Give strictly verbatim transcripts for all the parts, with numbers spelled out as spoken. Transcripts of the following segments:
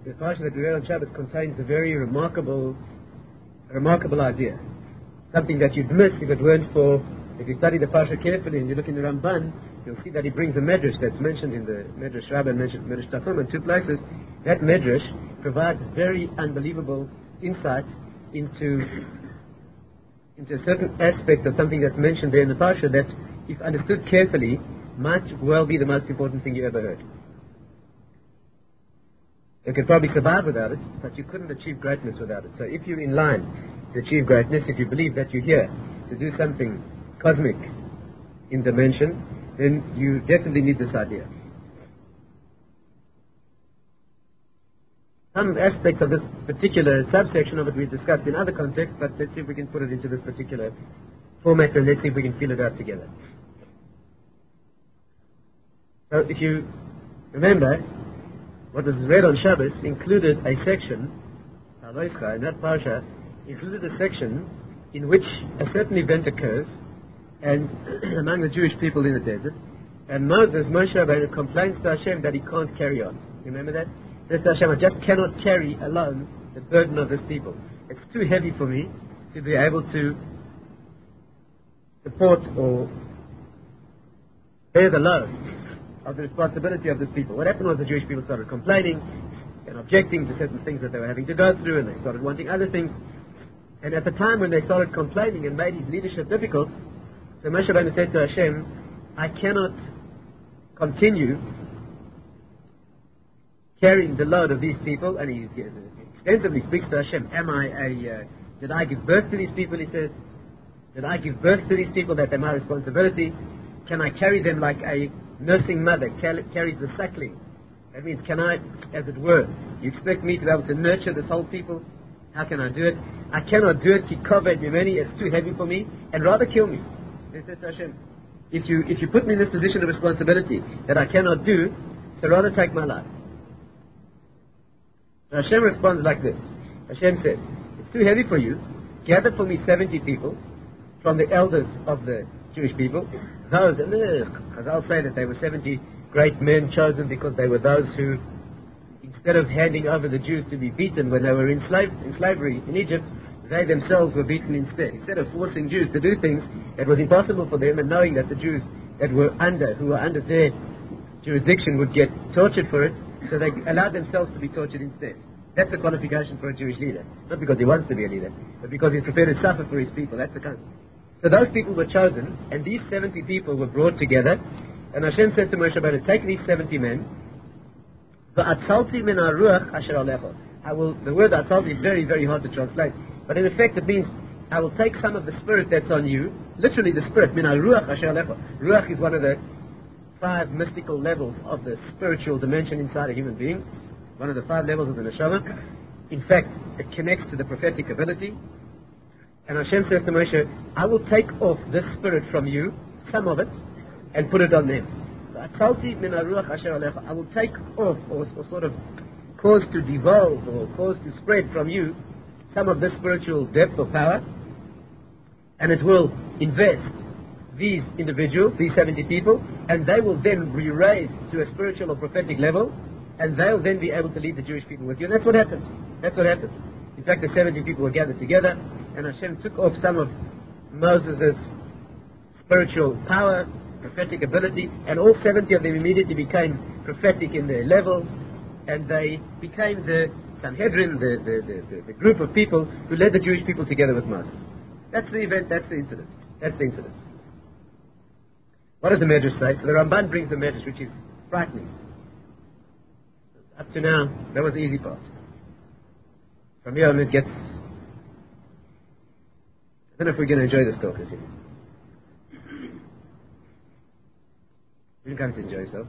the parsha that we read on Shabbos contains a very remarkable, remarkable idea. Something that you'd miss if it weren't for, if you study the parsha carefully and you look in the Ramban, you'll see that he brings a medrash that's mentioned in the Medrash Rabbah and Medrash Tachum in two places. That medrash provides very unbelievable insight into, into a certain aspect of something that's mentioned there in the parsha that, if understood carefully, might well be the most important thing you ever heard. You could probably survive without it, but you couldn't achieve greatness without it. So if you're in line to achieve greatness, if you believe that you're here to do something cosmic in dimension, then you definitely need this idea. Some aspects of this particular subsection of it we've discussed in other contexts, but let's see if we can put it into this particular format and let's see if we can feel it out together. So if you remember, what was read on Shabbos included a section, Aloischa, in that parsha, included a section in which a certain event occurs and among the Jewish people in the desert, and Moses, Moshe Rabbeinu, complains to Hashem that he can't carry on. You remember that? He says to Hashem, I just cannot carry alone the burden of this people. It's too heavy for me to be able to support or bear the load of the responsibility of this people. What happened was the Jewish people started complaining and objecting to certain things that they were having to go through, and they started wanting other things. And at the time when they started complaining and made his leadership difficult, so Moshe Rabbeinu said to Hashem, I cannot continue carrying the load of these people. And he extensively speaks to Hashem, am I a, uh, did I give birth to these people, he says, did I give birth to these people that they're my responsibility? Can I carry them like a nursing mother carries the suckling? That means, can I, as it were, you expect me to be able to nurture this whole people? How can I do it? I cannot do it, ki koved mimeni, it's too heavy for me, and rather kill me. He says to Hashem, if you, if you put me in this position of responsibility that I cannot do, so rather take my life. So Hashem responds like this. Hashem says, it's too heavy for you, gather for me seventy people from the elders of the Jewish people. Those, and Chazal say that they were seventy great men chosen because they were those who, instead of handing over the Jews to be beaten when they were in, slave, in slavery in Egypt, they themselves were beaten instead. Instead of forcing Jews to do things that was impossible for them, and knowing that the Jews that were under, who were under their jurisdiction would get tortured for it, so they allowed themselves to be tortured instead. That's the qualification for a Jewish leader. Not because he wants to be a leader, but because he's prepared to suffer for his people. That's the kind. So those people were chosen, and these seventy people were brought together, and Hashem said to Moshe Rabbeinu, take these seventy men, v'atzalti min haruach asher alecha. I will, the word atzalti is very, very hard to translate, but in effect it means, I will take some of the spirit that's on you, literally the spirit, min haruach asher alecha. Ruach is one of the five mystical levels of the spiritual dimension inside a human being, one of the five levels of the neshama. In fact, it connects to the prophetic ability. And Hashem says to Moshe, I will take off this spirit from you, some of it, and put it on them. I will take off, or, or sort of cause to devolve, or cause to spread from you some of this spiritual depth or power, and it will invest these individuals, these seventy people, and they will then be raised to a spiritual or prophetic level, and they'll then be able to lead the Jewish people with you. And that's what happened. That's what happened. In fact, the seventy people were gathered together, and Hashem took off some of Moses' spiritual power, prophetic ability, and all seventy of them immediately became prophetic in their levels, and they became the Sanhedrin, the, the, the, the, the group of people who led the Jewish people together with Moses. That's the event, that's the incident. That's the incident. What does the Medrash say? So the Ramban brings the Medrash, which is frightening. Up to now, that was the easy part. From here on it gets... I don't know if we're going to enjoy this talk, is it? You can't enjoy yourself.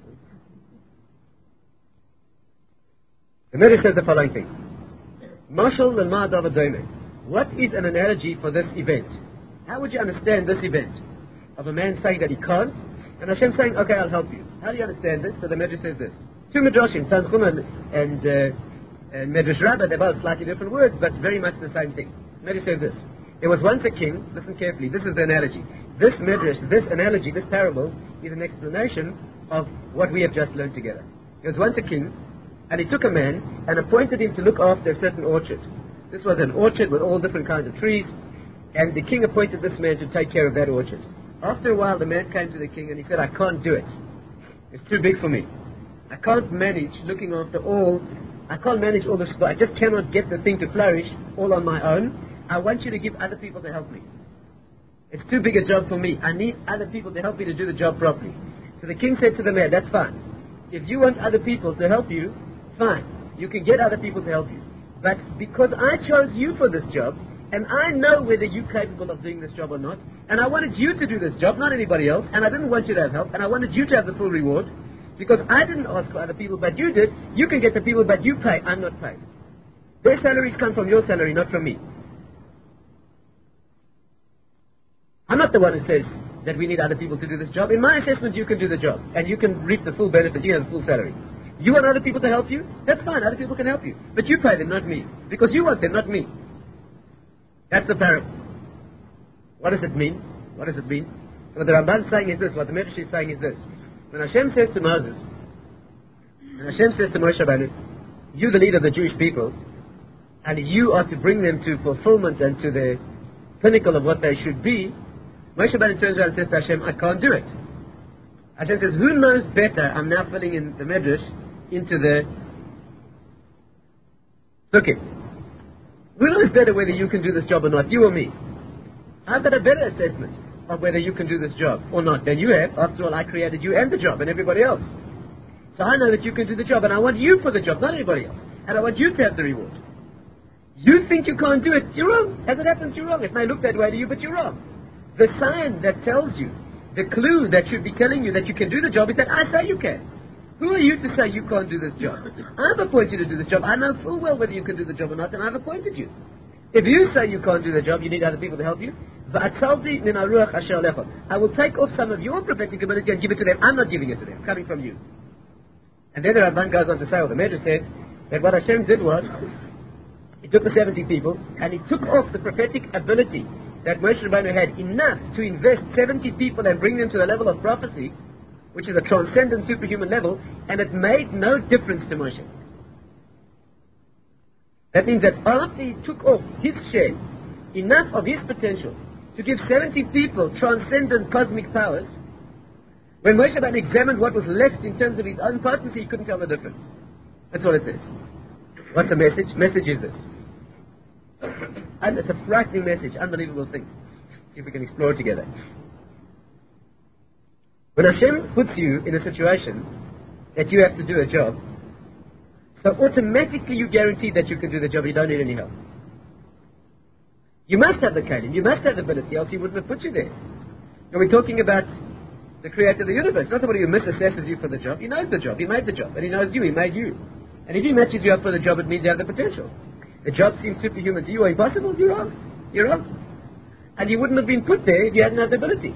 The Medrash says the following thing. Mashal l'ma davar doimeh. What is an analogy for this event? How would you understand this event? Of a man saying that he can't, and Hashem saying, okay, I'll help you. How do you understand this? So the Medrash says this. Two Medrashim, Tanchum and, and, uh, and Medrash Rabbah, they're both slightly different words, but very much the same thing. Medrash says this. There was once a king, listen carefully, this is the analogy. This Medrash, this analogy, this parable, is an explanation of what we have just learned together. There was once a king, And he took a man and appointed him to look after a certain orchard. This was an orchard with all different kinds of trees, and the king appointed this man to take care of that orchard. After a while, the man came to the king and he said, I can't do it. It's too big for me. I can't manage looking after all, I can't manage all this, I just cannot get the thing to flourish all on my own. I want you to give other people to help me. It's too big a job for me. I need other people to help me to do the job properly. So the king said to the man, that's fine. If you want other people to help you, fine. You can get other people to help you. But because I chose you for this job, and I know whether you're capable of doing this job or not, and I wanted you to do this job, not anybody else, and I didn't want you to have help, and I wanted you to have the full reward, because I didn't ask for other people, but you did, you can get the people, but you pay, I'm not paid. Their salaries come from your salary, not from me. I'm not the one who says that we need other people to do this job. In my assessment, you can do the job, and you can reap the full benefit, you have the full salary. You want other people to help you? That's fine, other people can help you. But you pay them, not me. Because you want them, not me. That's the parable. What does it mean? What does it mean? What the Ramban is saying is this, what the Medrash is saying is this. When Hashem says to Moses, when Hashem says to Moshe Rabbeinu, you the leader of the Jewish people, and you are to bring them to fulfillment and to the pinnacle of what they should be, Moshe Rabbeinu turns around and says to Hashem, I can't do it. Hashem says, who knows better, I'm now filling in the Medrash, into the Sukkah. Who knows better whether you can do this job or not, you or me? I've got a better assessment of whether you can do this job or not than you have. After all, I created you and the job and everybody else. So I know that you can do the job, and I want you for the job, not anybody else. And I want you to have the reward. You think you can't do it, you're wrong. As it happens, you're wrong. It may look that way to you, but you're wrong. The sign that tells you, the clue that should be telling you that you can do the job is that I say you can. Who are you to say you can't do this job? I've appointed you to do this job. I know full well whether you can do the job or not, and I've appointed you. If you say you can't do the job, you need other people to help you. I will take off some of your prophetic ability and give it to them. I'm not giving it to them. It's coming from you. And then the Ramban goes on to say, or the Medrash says, that what Hashem did was, he took the seventy people, and he took off the prophetic ability that Moshe Rabbeinu had enough to invest seventy people and bring them to the level of prophecy, which is a transcendent superhuman level, and it made no difference to Moshe. That means that after he took off his share, enough of his potential to give seventy people transcendent cosmic powers, when Moshe Rabbeinu examined what was left in terms of his own potency, he couldn't tell the difference. That's what it says. What's the message? Message is this. And it's a frightening message, unbelievable thing. See if we can explore it together. When Hashem puts you in a situation that you have to do a job, so automatically you guarantee that you can do the job, you don't need any help. You must have the kalim, you must have the ability, else he wouldn't have put you there. And we're talking about the creator of the universe, not somebody who misassesses you for the job. He knows the job, he made the job, and he knows you, he made you. And if he matches you up for the job, it means you have the potential. The job seems superhuman to you or impossible, you're wrong. You're wrong. And you wouldn't have been put there if you hadn't had the ability.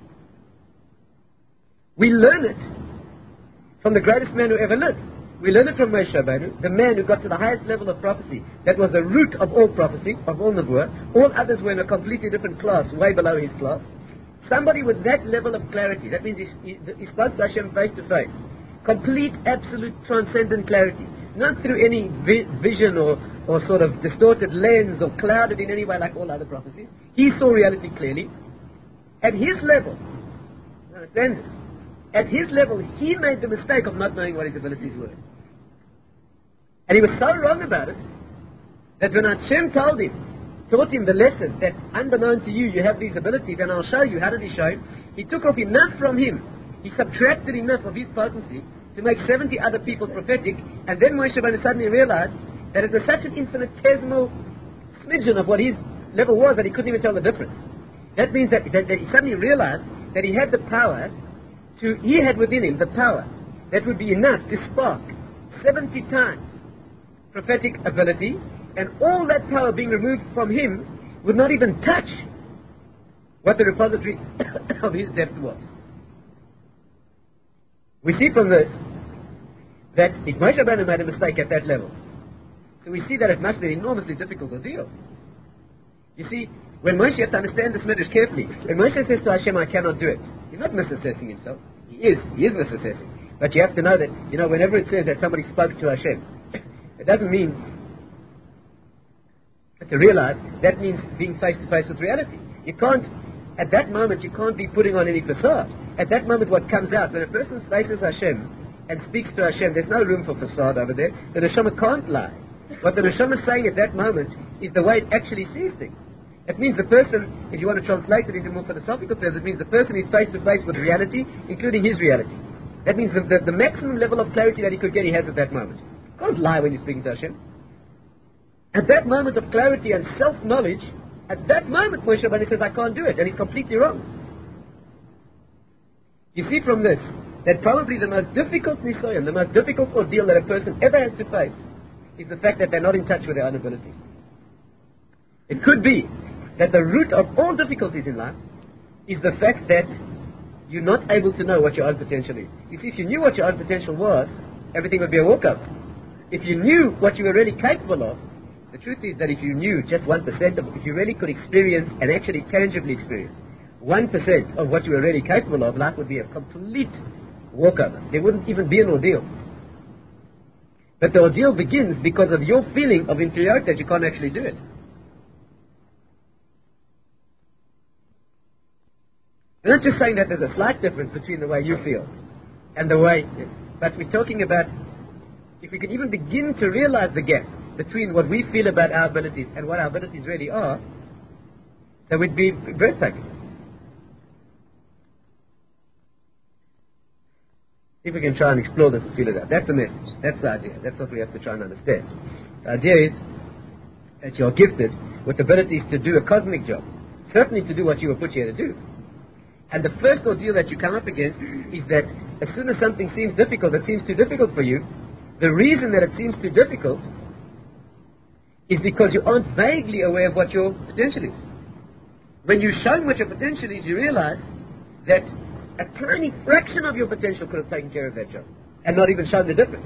We learn it from the greatest man who ever lived. We learn it from Moshe Rabbeinu, the man who got to the highest level of prophecy. That was the root of all prophecy, of all Nebuah. All others were in a completely different class, way below his class. Somebody with that level of clarity, that means he, he, he spoke to Hashem face to face. Complete, absolute, transcendent clarity. Not through any vi- vision or, or sort of distorted lens or clouded in any way like all other prophecies. He saw reality clearly. At his level, understand this, at his level, he made the mistake of not knowing what his abilities were. And he was so wrong about it, that when Hashem told him, taught him the lesson that unbeknown to you, you have these abilities, and I'll show you, how did he show him? He took off enough from him, he subtracted enough of his potency to make seventy other people prophetic, and then Moshe Rabbeinu suddenly realized that it was such an infinitesimal smidgen of what his level was that he couldn't even tell the difference. That means that, that, that he suddenly realized that he had the power to, he had within him the power that would be enough to spark seventy times prophetic ability, and all that power being removed from him would not even touch what the repository of his depth was. We see from this that if Moshe Rabbeinu made a mistake at that level, so we see that it must be an enormously difficult ordeal. You see, when Moshe, you have to understand this Midrash carefully. When Moshe says to Hashem, I cannot do it, he's not misassessing himself. He is, he is misassessing. But you have to know that, you know, whenever it says that somebody spoke to Hashem, it doesn't mean, to realize, that means being face to face with reality. You can't, at that moment, you can't be putting on any facade. At that moment, what comes out, when a person faces Hashem and speaks to Hashem, there's no room for facade over there. The neshama can't lie. What the neshama is saying at that moment is the way it actually sees things. It means the person, if you want to translate it into more philosophical terms, it means the person is face to face with reality, including his reality. That means the, the, the maximum level of clarity that he could get, he has at that moment. You can't lie when you're speaking to Hashem. At that moment of clarity and self-knowledge, at that moment Moshe Rabbeinu says, I can't do it, and he's completely wrong. You see from this, that probably the most difficult nisoyan, the most difficult ordeal that a person ever has to face, is the fact that they're not in touch with their own abilities. It could be that the root of all difficulties in life is the fact that you're not able to know what your own potential is. You see, if you knew what your own potential was, everything would be a walkover. If you knew what you were really capable of, the truth is that if you knew just one percent of it, if you really could experience and actually tangibly experience one percent of what you were really capable of, life would be a complete walkover. There wouldn't even be an ordeal. But the ordeal begins because of your feeling of inferiority that you can't actually do it. I'm not just saying that there's a slight difference between the way you feel and the way, but we're talking about if we could even begin to realize the gap between what we feel about our abilities and what our abilities really are, that would be breathtaking. If we can try and explore this and feel it out. That's the message. That's the idea. That's what we have to try and understand. The idea is that you're gifted with abilities to do a cosmic job. Certainly to do what you were put here to do. And the first ordeal that you come up against is that as soon as something seems difficult, it seems too difficult for you, the reason that it seems too difficult is because you aren't vaguely aware of what your potential is. When you're shown what your potential is, you realize that a tiny fraction of your potential could have taken care of that job and not even shown the difference.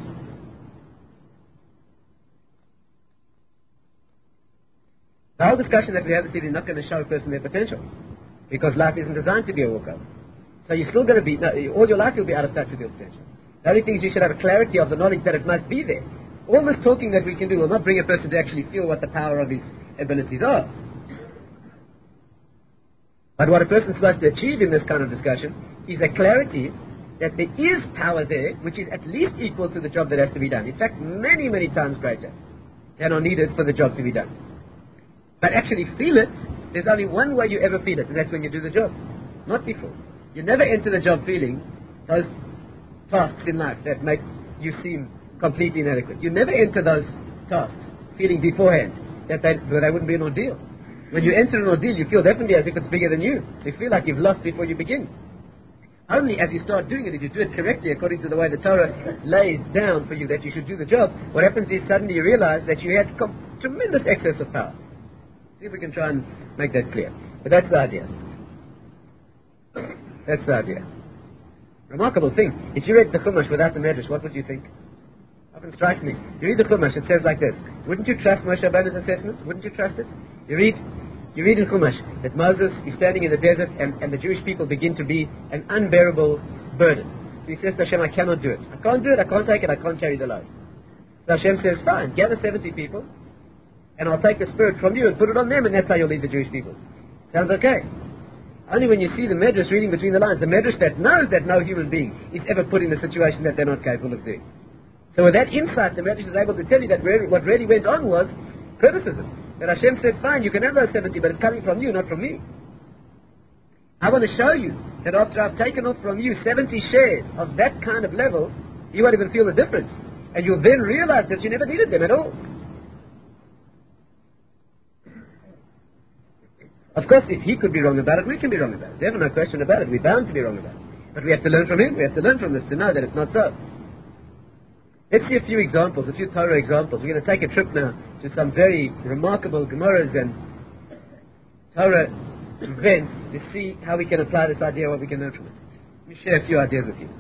The whole discussion that we have this evening is not going to show a person their potential, because life isn't designed to be a walkover. So you're still going to be, no, all your life you'll be out of touch with your potential. The only thing is you should have a clarity of the knowledge that it must be there. All this talking that we can do will not bring a person to actually feel what the power of his abilities are. But what a person is supposed to achieve in this kind of discussion is a clarity that there is power there, which is at least equal to the job that has to be done. In fact, many, many times greater than are needed for the job to be done. But actually feel it, there's only one way you ever feel it, and that's when you do the job, not before. You never enter the job feeling those tasks in life that make you seem completely inadequate. You never enter those tasks feeling beforehand that they, that they wouldn't be an ordeal. When you enter an ordeal, you feel definitely as if it's bigger than you. You feel like you've lost before you begin. Only as you start doing it, if you do it correctly according to the way the Torah lays down for you that you should do the job, what happens is suddenly you realize that you had com- tremendous excess of power. See if we can try and make that clear. But that's the idea. That's the idea. Remarkable thing. If you read the Chumash without the Medrash, what would you think? Often strikes me. You read the Chumash, it says like this. Wouldn't you trust Moshe Rabbeinu's assessment? Wouldn't you trust it? You read, you read in Chumash that Moses is standing in the desert and, and the Jewish people begin to be an unbearable burden. So he says to Hashem, I cannot do it. I can't do it, I can't take it, I can't carry the load. So Hashem says, fine, gather seventy people and I'll take the spirit from you and put it on them, and that's how you'll lead the Jewish people. Sounds okay. Only when you see the Medrash reading between the lines, the Medrash that knows that no human being is ever put in a situation that they're not capable of doing. So with that insight, the Medrash is able to tell you that really, what really went on was criticism. That Hashem said, fine, you can have those seventy, but it's coming from you, not from me. I want to show you that after I've taken off from you seventy shares of that kind of level, you won't even feel the difference. And you'll then realize that you never needed them at all. Of course, if he could be wrong about it, we can be wrong about it. There's no question about it. We're bound to be wrong about it. But we have to learn from him. We have to learn from this to know that it's not so. Let's see a few examples, a few Torah examples. We're going to take a trip now to some very remarkable Gemaras and Torah events to see how we can apply this idea, what we can learn from it. Let me share a few ideas with you.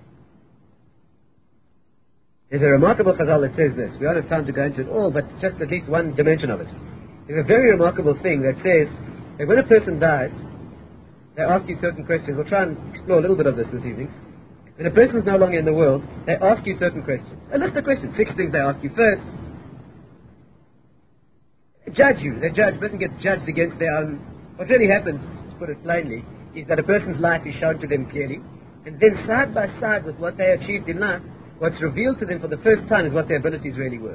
There's a remarkable Chazal that says this. We don't have time to go into it all, but just at least one dimension of it. There's a very remarkable thing that says that when a person dies, they ask you certain questions. We'll try and explore a little bit of this this evening. When a person is no longer in the world, they ask you certain questions. A list of questions, six things they ask you. First, they judge you. They judge. A person gets judged against their own. What really happens, to put it plainly, is that a person's life is shown to them clearly, and then side by side with what they achieved in life, what's revealed to them for the first time is what their abilities really were.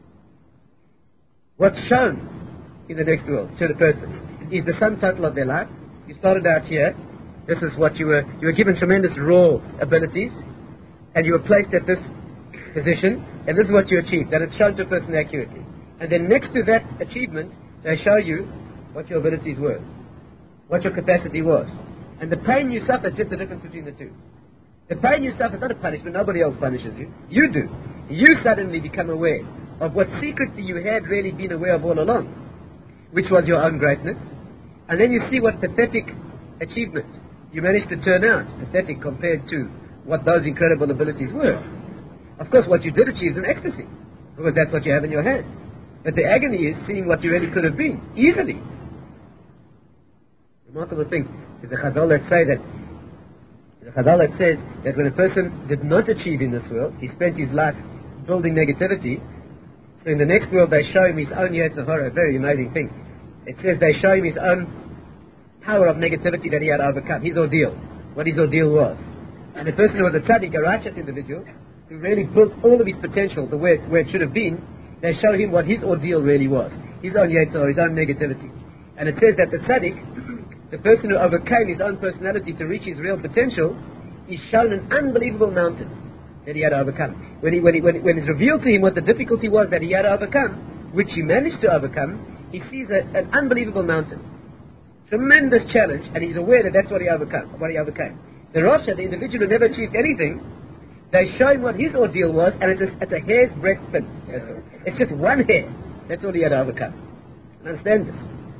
What's shown in the next world to the person is the sum total of their life. You started out here. This is what you were. You were given tremendous raw abilities, and you were placed at this position, and this is what you achieved. And it's shown to a person accurately. And then next to that achievement, they show you what your abilities were, what your capacity was. And the pain you suffer is just the difference between the two. The pain you suffer is not a punishment. Nobody else punishes you. You do. You suddenly become aware of what secretly you had really been aware of all along, which was your own greatness. And then you see what pathetic achievement you managed to turn out, pathetic compared to what those incredible abilities were. Of course, what you did achieve is an ecstasy, because that's what you have in your hand. But the agony is seeing what you really could have been, easily. Remarkable thing is the Chazal that say that, the Chazal that says that when a person did not achieve in this world, he spent his life building negativity, so in the next world they show him his own Yetzer Hara, a very amazing thing. It says they show him his own power of negativity that he had overcome, his ordeal, what his ordeal was. And the person who was a tzaddik, a righteous individual, who really built all of his potential the way it, where it should have been, they show him what his ordeal really was, his own Yetzer Hara, his own negativity. And it says that the tzaddik, the person who overcame his own personality to reach his real potential, is shown an unbelievable mountain that he had overcome. When, he, when, he, when, he, when it's revealed to him what the difficulty was that he had overcome, which he managed to overcome, he sees a, an unbelievable mountain. Tremendous challenge, and he's aware that that's what he overcome, what he overcame. The Rasha, the individual who never achieved anything, they show him what his ordeal was, and it's a, it's a hair's breadth thin. It's just one hair. That's all he had to overcome. Understand this?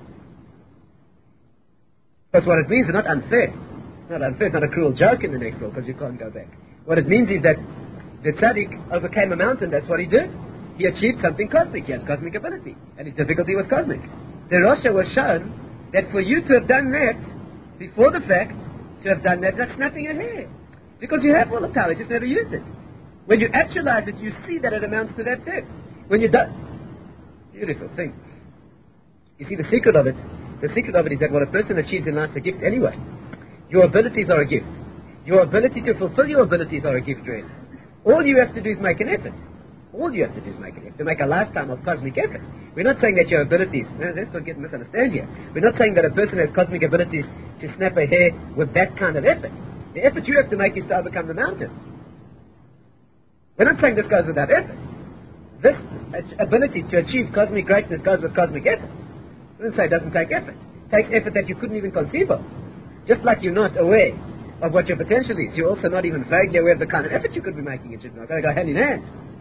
Because what it means is not unfair. It's not unfair. It's not a cruel joke in the next world, because you can't go back. What it means is that the tzaddik overcame a mountain. That's what he did. He achieved something cosmic. He had cosmic ability, and his difficulty was cosmic. The Rasha was shown that for you to have done that before the fact, to have done that, that's snapping your hair. Because you have all the power, just never used it. When you actualize it, you see that it amounts to that depth. When you do, beautiful thing. You see, the secret of it, the secret of it is that what a person achieves in life is a gift anyway. Your abilities are a gift. Your ability to fulfill your abilities are a gift, really. All you have to do is make an effort. All you have to do is make an effort, to make a lifetime of cosmic effort. We're not saying that your abilities, no, let's not get misunderstood here. We're not saying that a person has cosmic abilities to snap a hair with that kind of effort. The effort you have to make is to overcome the mountain. We're not saying this goes without effort. This ability to achieve cosmic greatness goes with cosmic effort. I don't say it doesn't take effort. It takes effort that you couldn't even conceive of. Just like you're not aware of what your potential is, you're also not even vaguely aware of the kind of effort you could be making. It should not go hand in hand.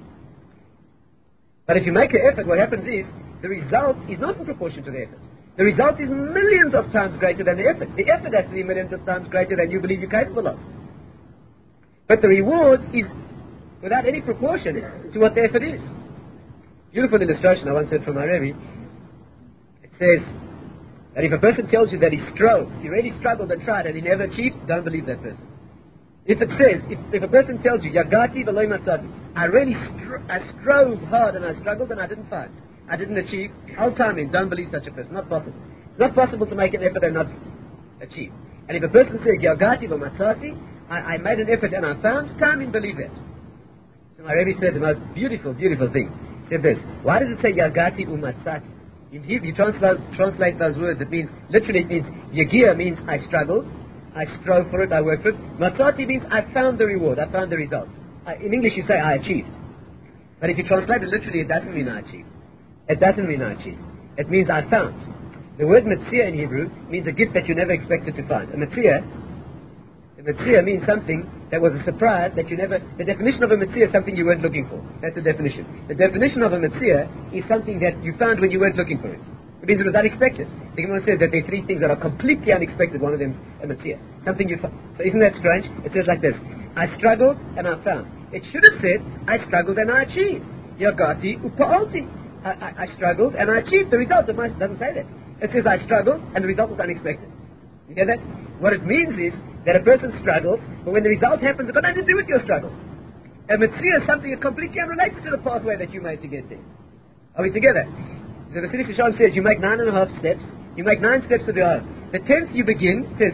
But if you make an effort, what happens is, the result is not in proportion to the effort. The result is millions of times greater than the effort. The effort has to be millions of times greater than you believe you're capable of. But the reward is without any proportion to what the effort is. Beautiful illustration I once heard from my Rebbe. It says that if a person tells you that he strove, he really struggled and tried and he never achieved, don't believe that person. If it says, if, if a person tells you, Yagati v'loi matzati, I really stro- I strove hard and I struggled and I didn't find, I didn't achieve, I'll time in, don't believe such a person. Not possible. It's not possible to make an effort and not achieve. And if a person says, Yagati v'matzati, I, I made an effort and I found, time in, believe that. So my Rebbe said the most beautiful, beautiful thing. He said this, why does it say Yagati u'matzati? If you translate, translate those words, it means, literally it means, Yagia means I struggled, I strove for it, I worked for it. Matzati means I found the reward, I found the result. I, in English you say I achieved. But if you translate it literally, it doesn't mean I achieved. It doesn't mean I achieved. It means I found. The word metzia in Hebrew means a gift that you never expected to find. A metzia, a metzia means something that was a surprise that you never, the definition of a metzia is something you weren't looking for. That's the definition. The definition of a metzia is something that you found when you weren't looking for it. It means it was unexpected. The Gemara says that there are three things that are completely unexpected. One of them is a metzia. Something you found. So isn't that strange? It says like this. I struggled and I found. It should have said, I struggled and I achieved. Yagati upa'alti. I, I, I struggled and I achieved the result. It doesn't say that. It says I struggled and the result was unexpected. You hear that? What it means is that a person struggles, but when the result happens, it's got nothing to do with your struggle. A mitzvah is something completely unrelated to the pathway that you made to get there. Are we together? So the Siddur Sham says you make nine and a half steps, you make nine steps of your own. The tenth you begin, it says,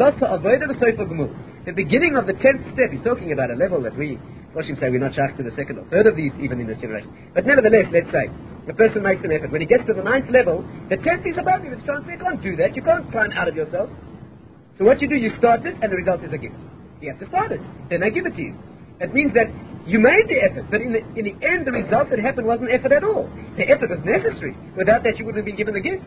the beginning of the tenth step, he's talking about a level that we, Roshim say, we're not shaykh to the second or third of these even in this generation. But nevertheless, let's say, the person makes an effort. When he gets to the ninth level, the tenth is above you. It's trying to say, you can't do that. You can't climb out of yourself. So what you do, you start it, and the result is a gift. You have to start it. Then they give it to you. It means that you made the effort, but in the, in the end, the result that happened wasn't effort at all. The effort was necessary. Without that, you wouldn't have been given the gift.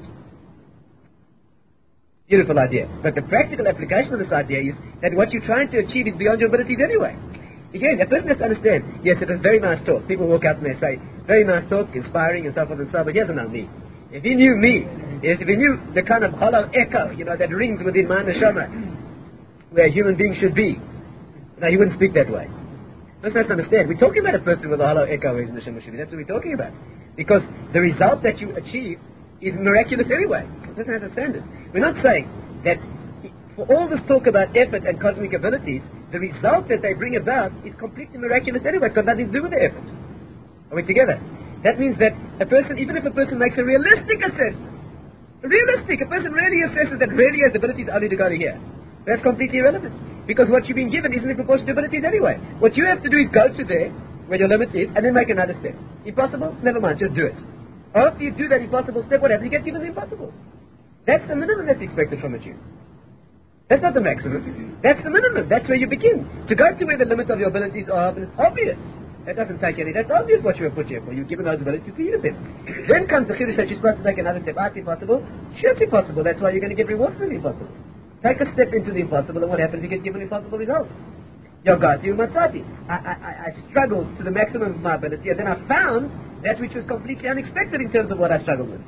Beautiful idea. But the practical application of this idea is that what you're trying to achieve is beyond your abilities anyway. Again, a person has to understand, yes, it was very nice talk. People walk out and they say, very nice talk, inspiring and so forth and so on, but he doesn't know me. If he knew me, if he knew the kind of hollow echo, you know, that rings within my neshama, where a human being should be, you know, he wouldn't speak that way. Let's not understand. We're talking about a person with a hollow echo in the neshama should be. That's what we're talking about. Because the result that you achieve is miraculous anyway. Let's not understand it. We're not saying that for all this talk about effort and cosmic abilities, the result that they bring about is completely miraculous anyway. It's got nothing to do with the effort. Are we together? That means that a person, even if a person makes a realistic assessment, realistic, a person really assesses that really has abilities only to go to here, that's completely irrelevant. Because what you've been given isn't in proportion to abilities anyway. What you have to do is go to there, where your limit is, and then make another step. Impossible? Never mind, just do it. After you do that impossible step, what happens? You get given the impossible. That's the minimum that's expected from a Jew. That's not the maximum. That's the minimum. That's where you begin. To go to where the limit of your abilities are, it's obvious. That doesn't take any. That's obvious what you were put here for. You've given those abilities to use them. Then comes the chiddush that you're supposed to take another step. Ah, it's impossible. Sure, it's impossible. That's why you're going to get reward for the impossible. Take a step into the impossible, and what happens? You get given impossible results. Yogati umatzati. I, I, I struggled to the maximum of my ability, and then I found that which was completely unexpected in terms of what I struggled with.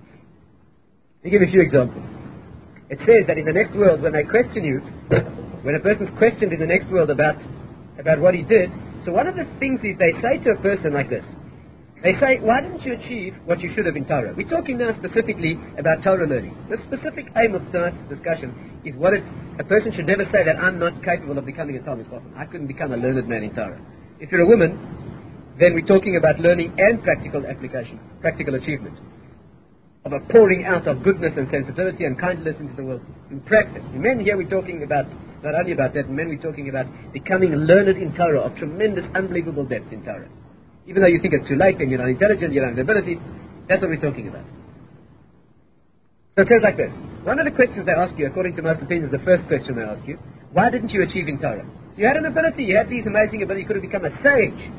Let me give you a few examples. It says that in the next world, when they question you, when a person's questioned in the next world about about what he did, so one of the things is they say to a person like this, they say, why didn't you achieve what you should have in Torah? We're talking now specifically about Torah learning. The specific aim of tonight's discussion is what it, a person should never say that I'm not capable of becoming a Talmid Chacham. I couldn't become a learned man in Torah. If you're a woman, then we're talking about learning and practical application, practical achievement, of a pouring out of goodness and sensitivity and kindness into the world in practice. In men here we're talking about, not only about that, in men we're talking about becoming learned in Torah of tremendous, unbelievable depth in Torah. Even though you think it's too late and you're not intelligent, you don't have the abilities, that's what we're talking about. So it goes like this. One of the questions they ask you, according to most opinions, the first question they ask you, why didn't you achieve in Torah? You had an ability, you had these amazing abilities, you could have become a sage.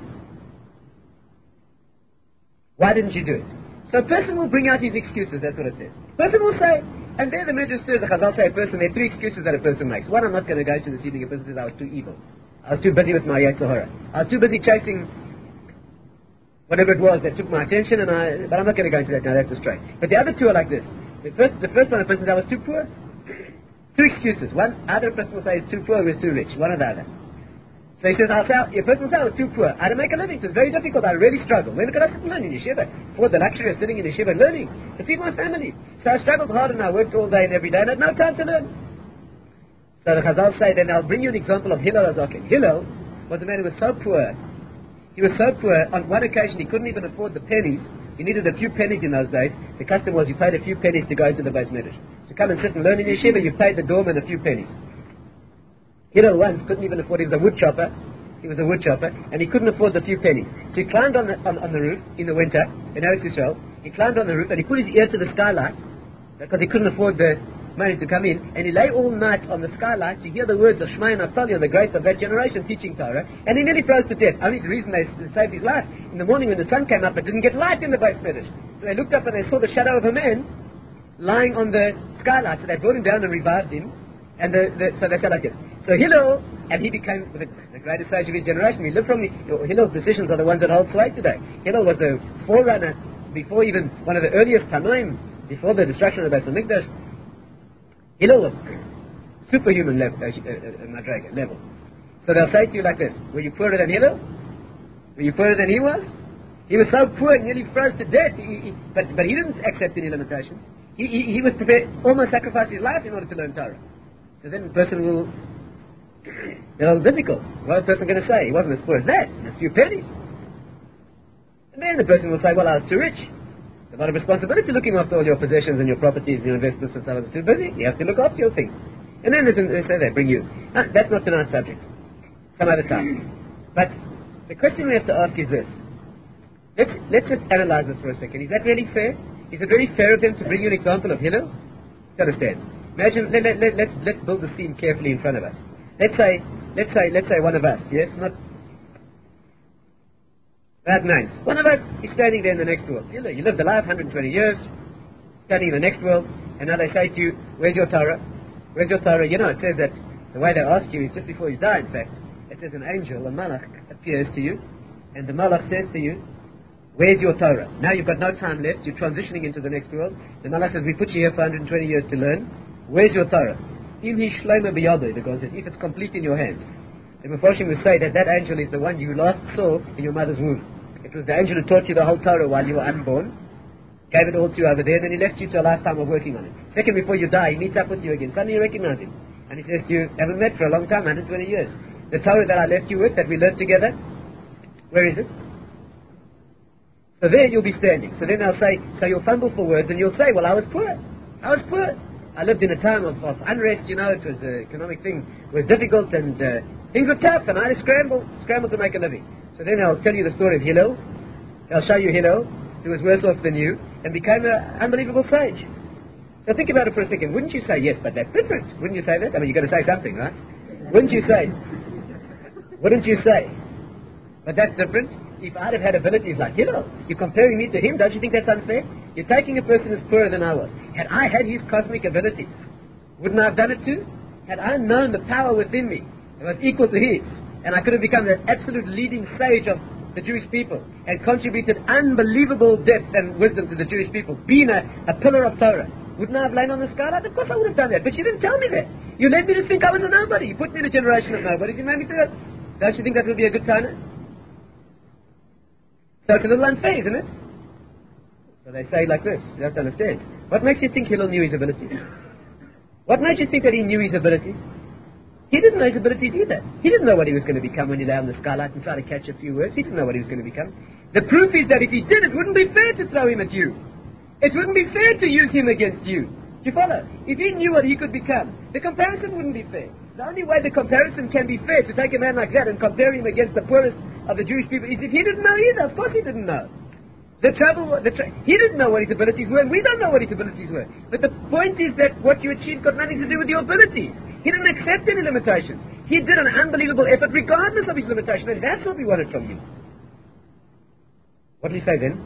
Why didn't you do it? So a person will bring out his excuses, that's what it says. A person will say, and there the Midrash says, the Chazal say a person, there are three excuses that a person makes. One, I'm not going to go to this evening, a person says, I was too evil. I was too busy with my Yetzer Hara. I was too busy chasing whatever it was that took my attention, and I, but I'm not going to go into that now, that's a straight. But the other two are like this. The first, the first one, a person says, I was too poor. Two excuses. One, either a person will say he's too poor or he's too rich. One or the other. So he says, I'll say, a person will say I was too poor. I had to make a living. It was very difficult. I really struggled. When could I sit and learn in yeshiva? For the luxury of sitting in yeshiva and learning. To feed my family. So I struggled hard and I worked all day and every day and I had no time to learn. So the Chazal say, then I'll bring you an example of Hillel HaZaken. Hillel was a man who was so poor. He was so poor, on one occasion he couldn't even afford the pennies. He needed a few pennies in those days. The custom was you paid a few pennies to go into the base medrash. To come and sit and learn in yeshiva, you paid the doorman a few pennies. Hillel once couldn't even afford, he was a wood chopper. He was a wood chopper, and he couldn't afford the few pennies. So he climbed on the, on, on the roof in the winter, in Eretz Yisrael. He climbed on the roof, and he put his ear to the skylight, because he couldn't afford the money to come in, and he lay all night on the skylight to hear the words of Shmai and Naftali, the greats of that generation, teaching Torah, and he nearly froze to death. Only the reason they saved his life, in the morning when the sun came up, it didn't get light in the base medrash. So they looked up and they saw the shadow of a man lying on the skylight, so they brought him down and revived him, and the, the, so they said like this. So Hillel, and he became the, the greatest sage of his generation. We live from the, Hillel's decisions are the ones that hold sway today. Hillel was the forerunner before even one of the earliest Tanoim, before the destruction of the Beis HaMikdash. Hillel was superhuman level, uh, uh, level. So they'll say to you like this, were you poorer than Hillel? Were you poorer than he was? He was so poor, nearly froze to death, he, he, but, but he didn't accept any limitations. He, he, he was prepared, almost sacrifice his life in order to learn Torah. So then the person will a little difficult. What is the person going to say? He wasn't as poor as that, a few pennies. And then the person will say, well, I was too rich. It's a lot of responsibility looking after all your possessions and your properties and your investments and stuff. I was too busy. You have to look after your things. And then they say they bring you. No, that's not tonight's subject. Some other time. But the question we have to ask is this. Let's, let's just analyze this for a second. Is that really fair? Is it really fair of them to bring you an example of Hillel? To understand. Imagine, let, let, let, let's, let's build the scene carefully in front of us. Let's say, let's say, let's say one of us, yes, not that nice. One of us is standing there in the next world. You, you lived a life, one hundred twenty years, standing in the next world, and now they say to you, where's your Torah? Where's your Torah? You know, it says that the way they ask you is just before you die, in fact. It says an angel, a malach, appears to you, and the malach says to you, where's your Torah? Now you've got no time left, you're transitioning into the next world. The malach says, we put you here for one hundred twenty years to learn. Where's your Torah? Im hi shleima biyado, the God says, if it's complete in your hand. The Mephoshim will say that that angel is the one you last saw in your mother's womb. It was the angel who taught you the whole Torah while you were unborn, gave it all to you over there, then he left you to a lifetime of working on it. Second, before you die, he meets up with you again. Suddenly you recognize him. And he says to you, haven't met for a long time, one hundred twenty years. The Torah that I left you with, that we learned together, where is it? So there you'll be standing. So then they'll say, so you'll fumble for words and you'll say, well, I was poor. I was poor. I lived in a time of, of unrest, you know, it was an economic thing, it was difficult and uh, things were tough and I had to scramble, scramble to make a living. So then I'll tell you the story of Hillel. I'll show you Hillel, who was worse off than you, and became an unbelievable sage. So think about it for a second. Wouldn't you say, yes, but that's different? Wouldn't you say that? I mean, you've got to say something, right? Wouldn't you say? Wouldn't you say? But that's different. If I'd have had abilities like Hillel, you're comparing me to him, don't you think that's unfair? You're taking a person who's poorer than I was. Had I had his cosmic abilities, wouldn't I have done it too? Had I known the power within me that was equal to his, and I could have become the absolute leading sage of the Jewish people, and contributed unbelievable depth and wisdom to the Jewish people, being a, a pillar of Torah, wouldn't I have lain on the skylight? Of course I would have done that, but you didn't tell me that. You led me to think I was a nobody. You put me in a generation of nobodies, you made me do that. Don't you think that would be a good time? So it's a little unfair, isn't it? So they say like this, you have to understand. What makes you think Hillel knew his abilities? What made you think that he knew his abilities? He didn't know his abilities either. He didn't know what he was going to become when he lay on the skylight and tried to catch a few words. He didn't know what he was going to become. The proof is that if he did, it wouldn't be fair to throw him at you. It wouldn't be fair to use him against you. Do you follow? If he knew what he could become, the comparison wouldn't be fair. The only way the comparison can be fair, to take a man like that and compare him against the poorest of the Jewish people, is if he didn't know either. Of course he didn't know. The trouble, the tr- he didn't know what his abilities were, and we don't know what his abilities were. But the point is that what you achieved got nothing to do with your abilities. He didn't accept any limitations. He did an unbelievable effort regardless of his limitation, and that's what we wanted from you. What do you say then?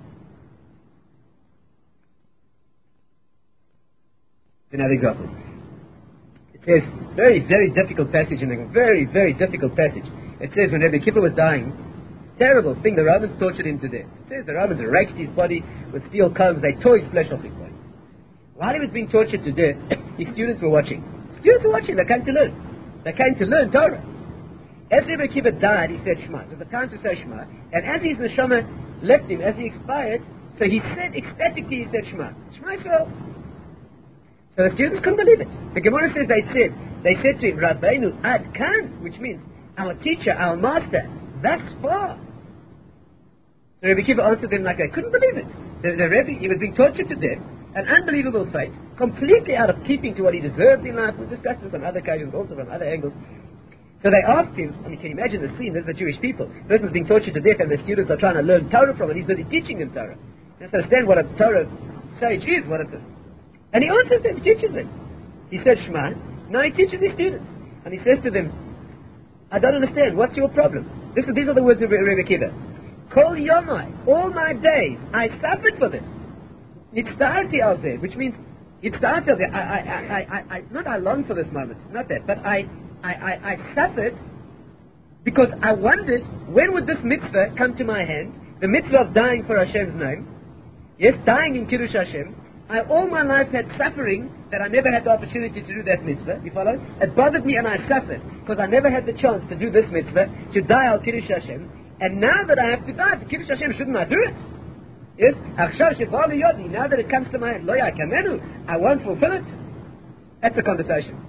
Another example. It says, very, very difficult passage, in a very, very difficult passage. It says when Rebbe Kippur was dying, terrible thing, the Romans tortured him to death. It says the Romans raked his body with steel combs, they tore his flesh off his body. While he was being tortured to death, his students were watching. Students were watching, they came to learn. They came to learn Torah. As Rebbe Kippur died, he said Shema. It was the time to say Shema. And as his neshama left him, as he expired, so he said ecstatically, he said Shema. Shema Yisrael. So the students couldn't believe it. The Gemara says they said, they said to him, Rabbeinu Ad Kan, which means our teacher, our master, thus far. So Rebbe Kippur answered them like they couldn't believe it. The, the Rebbe, he was being tortured to death, an unbelievable fate, completely out of keeping to what he deserved in life. We discussed this on other occasions, also from other angles. So they asked him, I mean, can you imagine the scene? There's the Jewish people. The person's being tortured to death and the students are trying to learn Torah from it. He's busy teaching them Torah. You have to understand what a Torah sage is, what it is. And he answers them, he teaches them. He said Shema. Now he teaches his students. And he says to them, I don't understand, what's your problem? This, these are the words of Rebbe Kippur. Kol Yomai, all my days, I suffered for this. Nitzdarti out there, which means, Nitzdarti out there, I, I, I, I, I, not I long for this moment, not that, but I, I, I, I suffered because I wondered, when would this mitzvah come to my hand, the mitzvah of dying for Hashem's name, yes, dying in Kiddush Hashem. I all my life had suffering that I never had the opportunity to do that mitzvah. You follow? It bothered me and I suffered because I never had the chance to do this mitzvah, to die al Kiddush Hashem. And now that I have to die for Kiddush Hashem, shouldn't I do it? Yes? Now that it comes to my hand, I won't fulfill it. That's the conversation.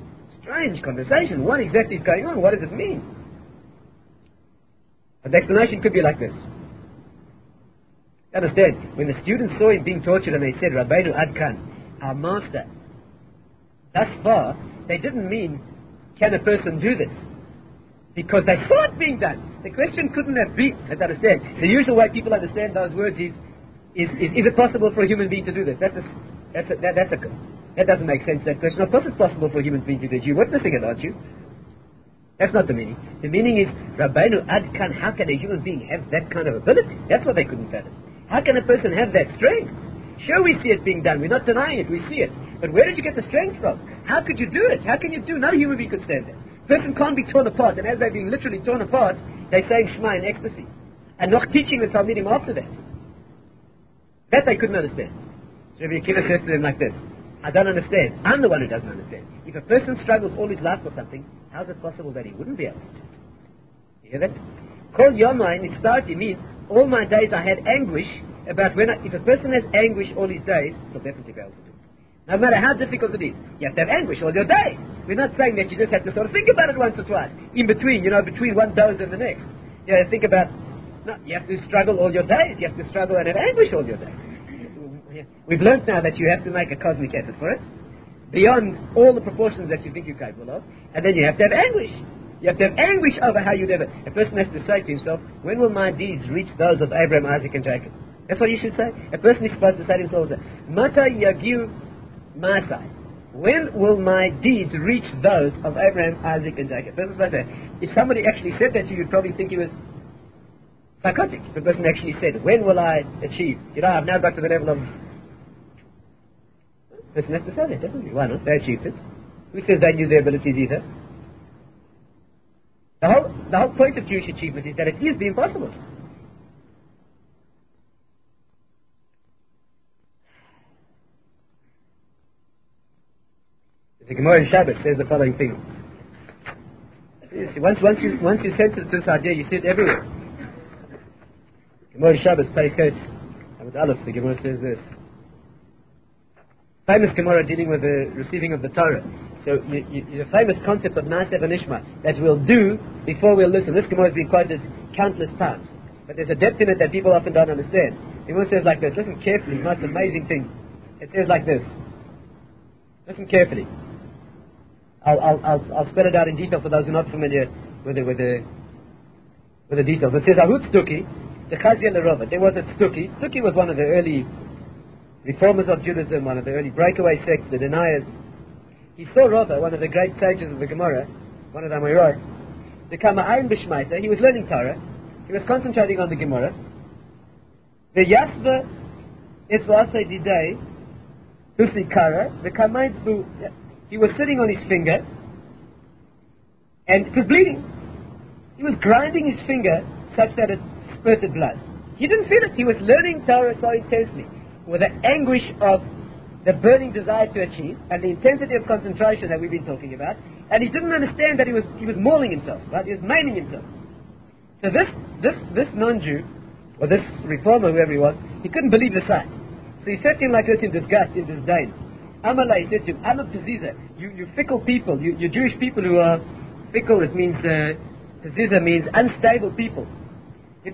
strange conversation. What exactly is going on? What does it mean? And the explanation could be like this. Understand, when the students saw him being tortured and they said, Rabbeinu Adkan, our master, thus far, they didn't mean, can a person do this? Because they saw it being done. The question couldn't have been, let's understand, the usual way people understand those words is, is, is, is it possible for a human being to do this? That's a, that's a, that, that's a, that doesn't make sense, that question. Of course it's possible for a human being to do this. You're witnessing it, aren't you? That's not the meaning. The meaning is, Rabbeinu Adkan, how can a human being have that kind of ability? That's what they couldn't fathom. How can a person have that strength? Sure, we see it being done. We're not denying it. We see it. But where did you get the strength from? How could you do it? How can you do? No human being could stand there. A person can't be torn apart. And as they're being literally torn apart, they're saying Shema in ecstasy. And not teaching the Talmidim after that. That they couldn't understand. So Rabbi Akiva says to them like this. I don't understand. I'm the one who doesn't understand. If a person struggles all his life for something, how is it possible that he wouldn't be able to do it? You hear that? Kol Yomai in its starting means all my days I had anguish about when I, if a person has anguish all his days, he'll definitely be able to do it. No matter how difficult it is, you have to have anguish all your days. We're not saying that you just have to sort of think about it once or twice, in between, you know, between one dose and the next. You know, think about, no, you have to struggle all your days, you have to struggle and have anguish all your days. We've learned now that you have to make a cosmic effort for it, beyond all the proportions that you think you're capable of, and then you have to have anguish. You have to have anguish over how you'd ever. A person has to say to himself, when will my deeds reach those of Abraham, Isaac, and Jacob? That's what you should say. A person is supposed to say to himself, Mata yagiu masai. When will my deeds reach those of Abraham, Isaac, and Jacob? A person is supposed to say. If somebody actually said that to you, you'd probably think he was psychotic. If a person actually said, when will I achieve? You know, I've now got to the level of. A person has to say that, doesn't he? Why not? They achieved it. Who says they knew their abilities either? The whole, the whole point of Jewish achievement is that it is the impossible. The Gemara in Shabbos says the following thing. Once, once you once you sense to this idea, you see it everywhere. Gemara in Shabbos, Perikos, with Aleph, the Gemara says this. Famous Gemara dealing with the receiving of the Torah. So you, you, the famous concept of Na'aseh v'nishma, that we'll do before we'll listen. This Gemara has been quoted countless times. But there's a depth in it that people often don't understand. The Gemara says like this, listen carefully, the most amazing thing. It says like this. Listen carefully. I'll, I'll, I'll, I'll spell it out in detail for those who are not familiar with the, with the, with the details. It says, Ahut Tzduki, the Chazia L'Rova. There was a Tzduki. Tzduki was one of the early reformers of Judaism, one of the early breakaway sects, the deniers. He saw Rava, one of the great sages of the Gemara, one of the Amoraim, become a Ayin B'Shmaita. He was learning Torah. He was concentrating on the Gemara. The Yasva Etzvasei Didei Tusi Kara, the Kamaitz Bu. He was sitting on his finger, and it was bleeding. He was grinding his finger such that it spurted blood. He didn't feel it. He was learning Torah so intensely, with the anguish of the burning desire to achieve, and the intensity of concentration that we've been talking about, and he didn't understand that he was he was mauling himself, right? He was maiming himself. So this this this non-Jew, or this reformer, whoever he was, he couldn't believe the sight. So he said to him like this in disgust, in disdain. Amalai said to him, I'm a Peziza, you, you fickle people, you, you Jewish people who are fickle, it means, uh, Peziza means unstable people. You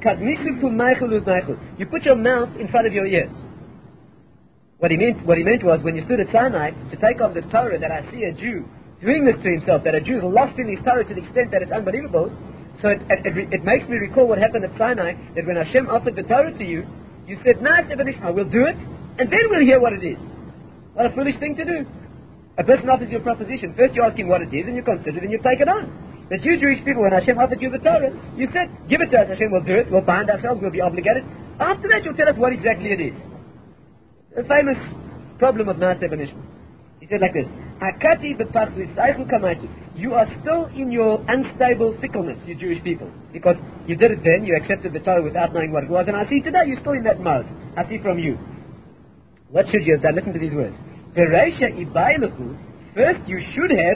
put your mouth in front of your ears. What he meant, what he meant was, when you stood at Sinai to take off the Torah, that I see a Jew doing this to himself, that a Jew is lost in his Torah to the extent that it's unbelievable. So it, it, it, it makes me recall what happened at Sinai, that when Hashem offered the Torah to you, you said, Na'aseh v'nishma, we'll do it, and then we'll hear what it is. What a foolish thing to do. A person offers you a proposition. First you ask him what it is, and you consider it, and you take it on. But you Jewish people, when Hashem offered you the Torah, you said, give it to us, Hashem will do it, we'll bind ourselves, we'll be obligated. After that you'll tell us what exactly it is. The famous problem of Na'aseh v'nishma. He said like this, you are still in your unstable fickleness, you Jewish people. Because you did it then, you accepted the Torah without knowing what it was, and I see today you're still in that mode. I see from you. What should you have done? Listen to these words. First you should have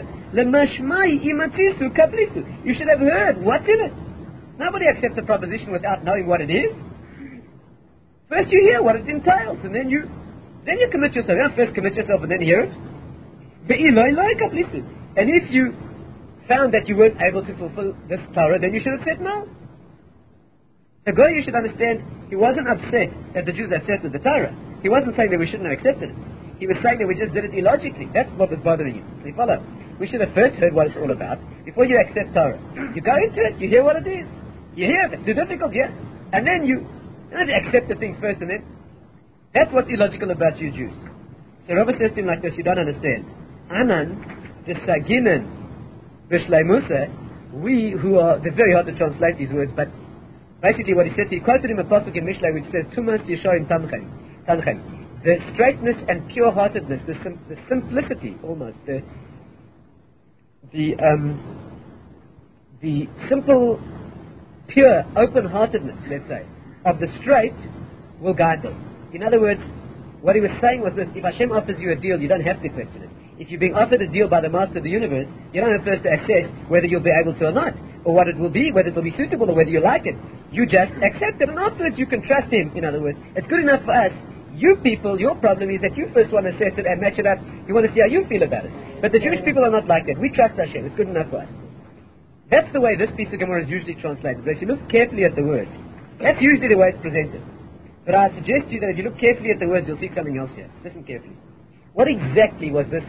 you should have heard what's in it. Nobody accepts a proposition without knowing what it is. First you hear what it entails, and then you then you commit yourself. You don't first commit yourself and then hear it. And if you found that you weren't able to fulfill this Torah, then you should have said no. The guy, you should understand, he wasn't upset that the Jews accepted the Torah. He wasn't saying that we shouldn't have accepted it. He was saying that we just did it illogically. That's what was bothering you. So you follow? We should have first heard what it's all about before you accept Torah. You go into it, you hear what it is. You hear it, it's too difficult, yeah? And then you, you know, accept the thing first and then. That's what's illogical about you Jews. So Rabbi says to him like this, you don't understand. Anan, the Saginan, Bishleimusa, we who are, they're very hard to translate these words, but basically what he said, he quoted him a pasuk in Mishlei which says, Tumas Yeshoim Tamchem, Tamchem. The straightness and pure-heartedness, the, sim- the simplicity almost, the, the, um, the simple, pure, open-heartedness, let's say, of the straight will guide them. In other words, what he was saying was this, if Hashem offers you a deal, you don't have to question it. If you're being offered a deal by the Master of the Universe, you don't have first to assess whether you'll be able to or not, or what it will be, whether it will be suitable or whether you like it. You just accept it, and afterwards you can trust Him, in other words. It's good enough for us. You people, your problem is that you first want to assess it and match it up. You want to see how you feel about it. But the Jewish people are not like that. We trust Hashem. It's good enough for us. That's the way this piece of Gemara is usually translated. But if you look carefully at the words, that's usually the way it's presented. But I suggest to you that if you look carefully at the words, you'll see something else here. Listen carefully. What exactly was this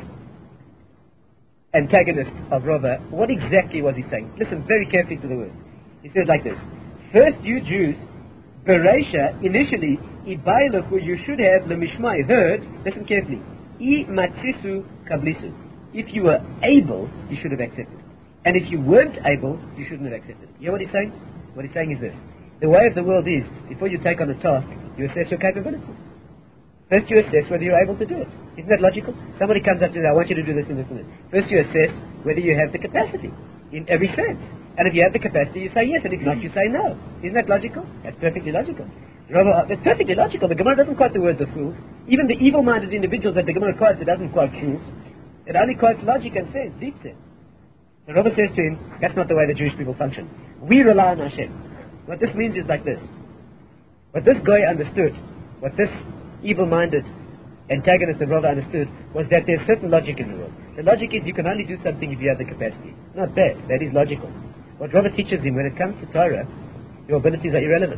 antagonist of Rava? What exactly was he saying? Listen very carefully to the words. He says like this. First, you Jews, Bereisha, initially, Ibailaku, you should have Lemishmai, heard, listen carefully, I Matsisu Kablisu. If you were able, you should have accepted. And if you weren't able, you shouldn't have accepted. You know what he's saying? What he's saying is this. The way of the world is, before you take on a task, you assess your capability. First you assess whether you're able to do it. Isn't that logical? Somebody comes up to you, I want you to do this and this and this. First you assess whether you have the capacity, in every sense. And if you have the capacity, you say yes, and if not, you say no. Isn't that logical? That's perfectly logical. Rather, it's perfectly logical. The Gemara doesn't quote the words of fools. Even the evil-minded individuals that the Gemara quotes, it doesn't quote fools. It only quotes logic and sense, deep sense. So Rabbi says to him, that's not the way the Jewish people function. We rely on Hashem. What this means is like this. What this guy understood, what this evil-minded antagonist of Rava understood, was that there's certain logic in the world. The logic is you can only do something if you have the capacity. Not bad, that is logical. What Rava teaches him, when it comes to Torah, your abilities are irrelevant.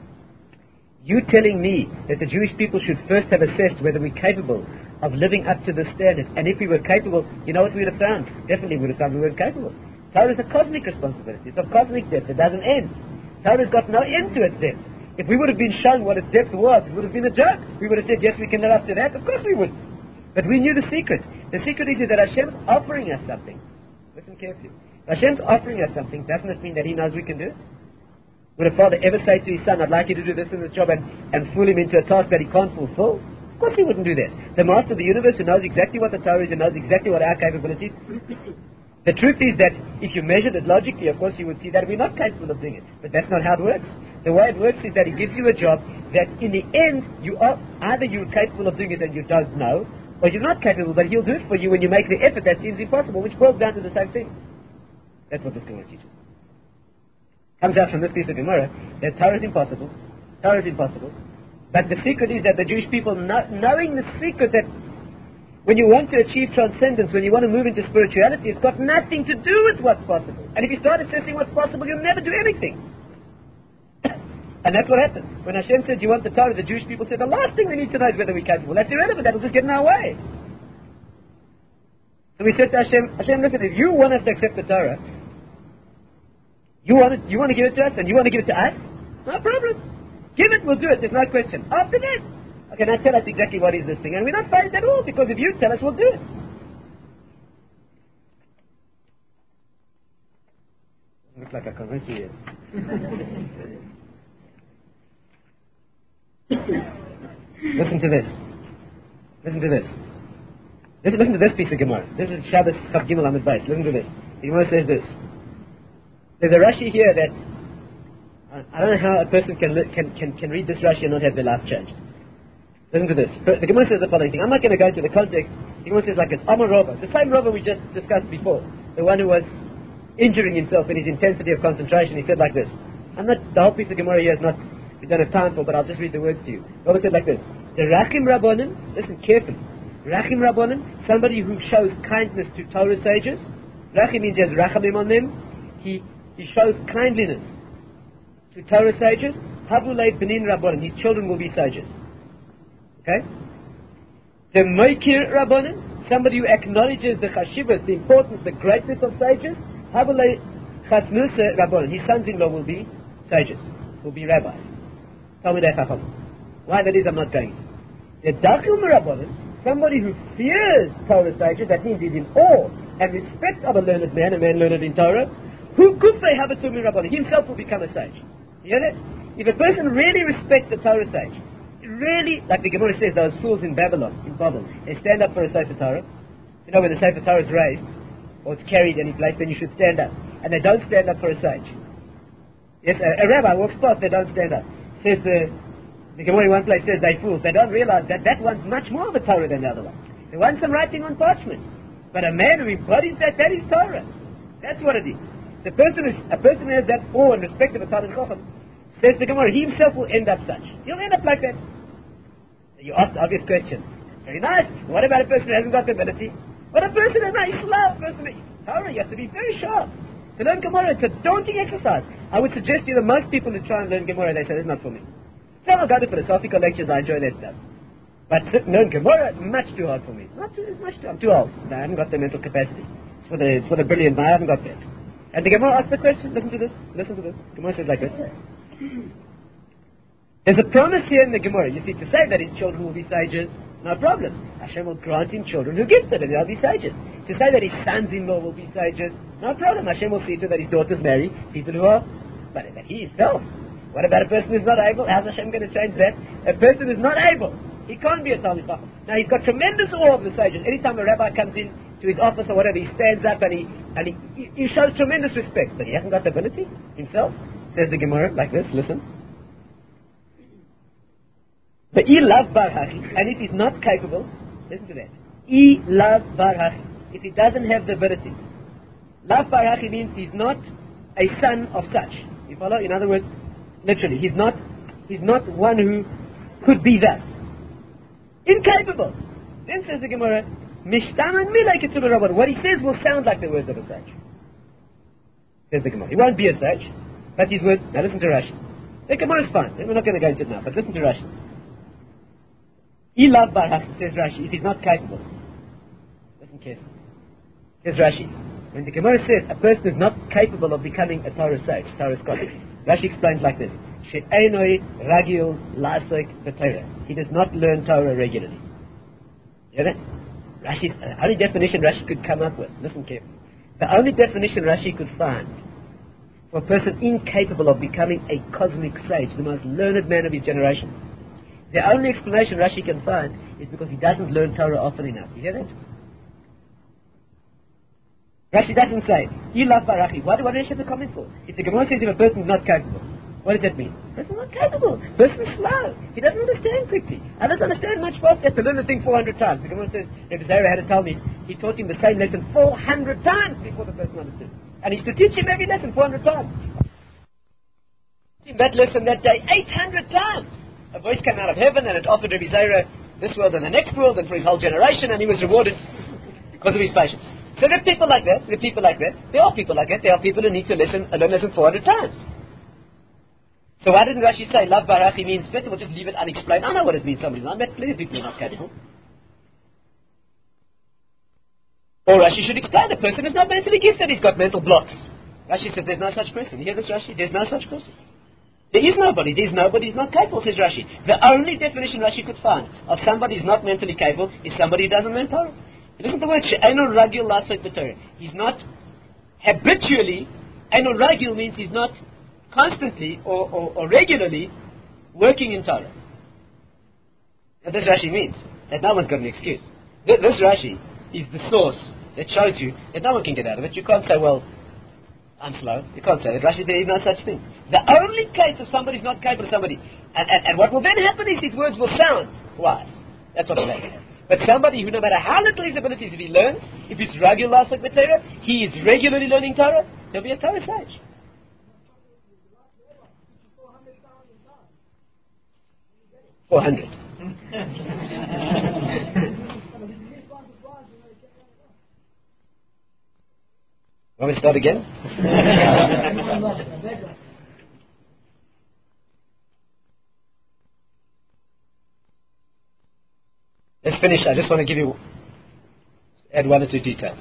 You telling me that the Jewish people should first have assessed whether we're capable of living up to the standard, and if we were capable, you know what we would have found? Definitely we would have found we weren't capable. Torah is a cosmic responsibility. It's of cosmic depth. It doesn't end. Torah's got no end to its depth. If we would have been shown what its depth was, it would have been a joke. We would have said, yes, we can live up to that. Of course we would. But we knew the secret. The secret is that Hashem's offering us something. Listen carefully. Hashem's offering us something. Doesn't it mean that He knows we can do it? Would a father ever say to his son, I'd like you to do this and this job, and, and fool him into a task that he can't fulfill? Of course he wouldn't do that. The Master of the Universe, who knows exactly what the Torah is and knows exactly what our capabilities, the truth is that if you measured it logically, of course you would see that we're not capable of doing it. But that's not how it works. The way it works is that He gives you a job that in the end, you are either you're capable of doing it and you don't know, or you're not capable, but He'll do it for you when you make the effort that seems impossible, which boils down to the same thing. That's what this Gemara teaches. Comes out from this piece of Gemara that Torah is impossible. Torah is impossible. But the secret is that the Jewish people, know, knowing the secret that when you want to achieve transcendence, when you want to move into spirituality, it's got nothing to do with what's possible. And if you start assessing what's possible, you'll never do anything. And that's what happened. When Hashem said, you want the Torah, the Jewish people said, the last thing we need to know is whether we're capable. That's irrelevant. That'll just get in our way. So we said to Hashem, Hashem, listen, if you want us to accept the Torah, you want, it, you want to give it to us, and you want to give it to us? No problem. Give it, we'll do it, there's no question. After that, okay, now tell us exactly what is this thing. And we're not fazed at all, because if you tell us, we'll do it. Looks like I convinced you here. Listen to this. Listen to this. Listen, listen to this piece of Gemara. This is Shabbos Chav Gimel Amud Beis. Listen to this. The Gemara says this. There's a Rashi here that I don't know how a person can, can, can, can read this Rashi and not have their life changed. Listen to this. The Gemara says the following thing. I'm not going to go into the context. The Gemara says like this. Amar Rava, the same Rava we just discussed before, the one who was injuring himself in his intensity of concentration, he said like this. I'm not, the whole piece of Gemara here is not, we don't have time for, but I'll just read the words to you. Rava said like this. The Rachim Rabbanim, listen carefully. Rachim Rabbanim, somebody who shows kindness to Torah sages. Rachi means he has rachamim on them. He, he shows kindliness to Torah sages. Havulei benin rabbanim. His children will be sages. Okay? The moikir rabbanim, somebody who acknowledges the chashivas, the importance, the greatness of sages. Havulei chasnusa rabbanim. His sons-in-law will be sages, will be rabbis. Talmidei chacham. Why that is, I'm not going to. The dachil rabbanim, somebody who fears Torah sages, that means he's in awe and respect of a learned man, a man learned in Torah, who could they have a Tummi Rabbanim? He himself will become a sage. You hear that? If a person really respects the Torah sage, really, like the Gemara says, those fools in Babylon, in Babel, they stand up for a Sefer Torah. You know, when the Sefer Torah is raised, or it's carried any place, then you should stand up. And they don't stand up for a sage. Yes, a, a rabbi walks past, they don't stand up. Says the, the Gemara in one place says, they fools, they don't realize that that one's much more of a Torah than the other one. They want some writing on parchment. But a man who embodies that, that is Torah. That's what it is. So a person, is, a person who has that awe and respect of a Talmid Chacham, says the Gemara, he himself will end up such. He'll end up like that. You ask the obvious question. Very nice. What about a person who hasn't got the ability? What a person who has not Islam, person who, Torah, you have to be very sharp. To learn Gemara, it's a daunting exercise. I would suggest to you that most people who try and learn Gemara, they say, it's not for me. Some will go to philosophical lectures, I enjoy that stuff. But learn Gemara, it's much too hard for me. It's not too, it's much too, I'm too old. I haven't got the mental capacity. It's for the, it's for the brilliant, but I haven't got that. And the Gemara asks the question, listen to this, listen to this. Gemara says like this. There's a promise here in the Gemara. You see, to say that his children will be sages, no problem. Hashem will grant him children who gifted and they'll be sages. To say that his sons-in-law will be sages, no problem. Hashem will see to that his daughters marry people who are, but that he himself. What about a person who's not able? How's Hashem going to change that? A person who's not able. He can't be a Talmid Chacham. Now he's got tremendous awe of the sages. Anytime a rabbi comes in to his office or whatever, he stands up and he and he, he shows tremendous respect. But he hasn't got the ability himself. Says the Gemara like this, listen. But he love Bar-Hachi, and if he's not capable, listen to that. He love Bar-Hachi. If he doesn't have the ability. Love Bar-Hachi means he's not a son of such. You follow? In other words, literally, he's not he's not one who could be that. Incapable. Then says the Gemara, Mishtaman milaiketzum rabban. What he says will sound like the words of a sage. Says the Gemara. He won't be a sage, but his words. Now listen to Rashi. The Gemara is fine. We're not going to go into it now, but listen to Rashi. He loved Bar-Hachi, says Rashi, if he's not capable. Listen carefully. Says Rashi. When the Gemara says a person is not capable of becoming a Torah sage, Torah scholar, Rashi explains like this. She'enoi ragil la'asok b'Torah. He does not learn Torah regularly. You hear that? Rashi, the only definition Rashi could come up with, listen carefully. The only definition Rashi could find for a person incapable of becoming a cosmic sage, the most learned man of his generation, the only explanation Rashi can find is because he doesn't learn Torah often enough. You hear that? Rashi doesn't say, you love Bar-Hachi. What do Rashi have to comment for? If the Gemara says if a person is not capable, what does that mean? A person is not capable. A person is slow. He doesn't understand quickly. I don't understand much fast. He has to learn the thing four hundred times. The Gemara says, Rebbe Zera had to tell me, he taught him the same lesson four hundred times before the person understood. And he used to teach him every lesson four hundred times. That lesson that day eight hundred times. A voice came out of heaven and it offered Rebbe Zera this world and the next world and for his whole generation, and he was rewarded because of his patience. So there are people like that. There are people like that. There are people like that. There are people who need to listen, learn lesson four hundred times. So why didn't Rashi say love Bar-Hachi means, first of all, just leave it unexplained? I know what it means. Somebody's not. I met plenty of people who are not capable. Or Rashi should explain the person is not mentally gifted. He's got mental blocks. Rashi says there's no such person. You hear this, Rashi? There's no such person. There is nobody. There's nobody who's not capable, says Rashi. The only definition Rashi could find of somebody who's not mentally capable is somebody who doesn't learn Torah. Listen to the word, she'eno ragil la'asok b'Torah. He's not habitually, eno ragil means he's not constantly or, or, or regularly working in Torah. Now this Rashi means that no one's got an excuse. This, this Rashi is the source that shows you that no one can get out of it. You can't say, well, I'm slow. You can't say that. Rashi, there is no such thing. The only case of somebody's not capable of somebody, and, and, and what will then happen is his words will sound wise. That's what will happen. But somebody who, no matter how little his abilities, if he learns, if he's regular la'asok b'Torah, he is regularly learning Torah, he'll be a Torah sage. Four hundred. Want me to start again? Let's finish. I just want to give you, add one or two details.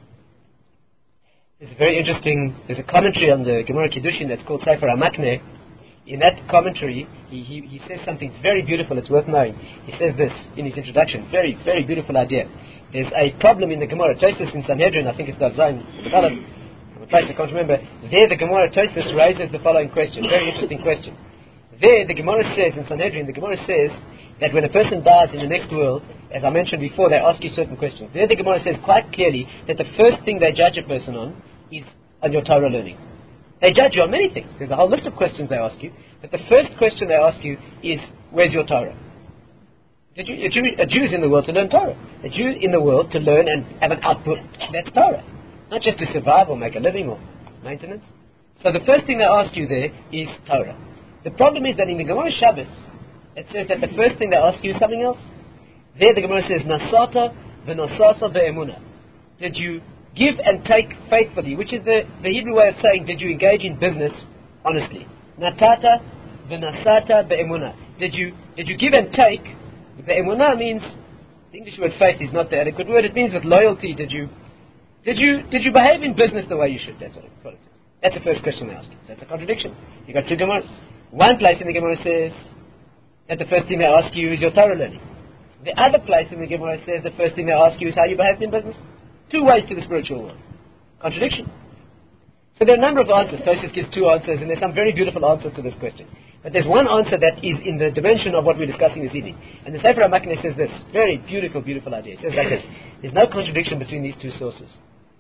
It's very interesting. There's a commentary on the Gemara Kiddushin that's called Sefer HaMakneh. In that commentary, he, he, he says something very beautiful. It's worth knowing. He says this in his introduction. Very, very beautiful idea. There's a problem in the Gemara Tosfos in Sanhedrin. I think it's Daf Zayin. I'm a place I can't remember. There, the Gemara Tosfos raises the following question. Very interesting question. There, the Gemara says in Sanhedrin, the Gemara says that when a person dies in the next world, as I mentioned before, they ask you certain questions. There, the Gemara says quite clearly that the first thing they judge a person on is on your Torah learning. They judge you on many things. There's a whole list of questions they ask you. But the first question they ask you is, where's your Torah? A Jew, a, Jew, a Jew is in the world to learn Torah. A Jew in the world to learn and have an output. That's Torah. Not just to survive or make a living or maintenance. So the first thing they ask you there is Torah. The problem is that in the Gemara Shabbos, it says that the first thing they ask you is something else. There the Gemara says, Nasata v'nasasa be'emunah. Did you give and take faithfully, which is the, the Hebrew way of saying, did you engage in business honestly? Natata v'nasata be'emunah. Did you, did you give and take? Be'emunah means, the English word faith is not the adequate word, it means with loyalty. Did you, did you, did you behave in business the way you should? That's what it, that's what it says. That's the first question they ask you. That's a contradiction. You got two Gemaras. One place in the Gemara says that the first thing they ask you is your Torah learning. The other place in the Gemara says the first thing they ask you is how you behaved in business. Two ways to the spiritual world. Contradiction. So there are a number of answers. Tosfos gives two answers, and there's some very beautiful answers to this question. But there's one answer that is in the dimension of what we're discussing this evening. And the Sefer HaMakneh says this. Very beautiful, beautiful idea. It says like this. There's no contradiction between these two sources.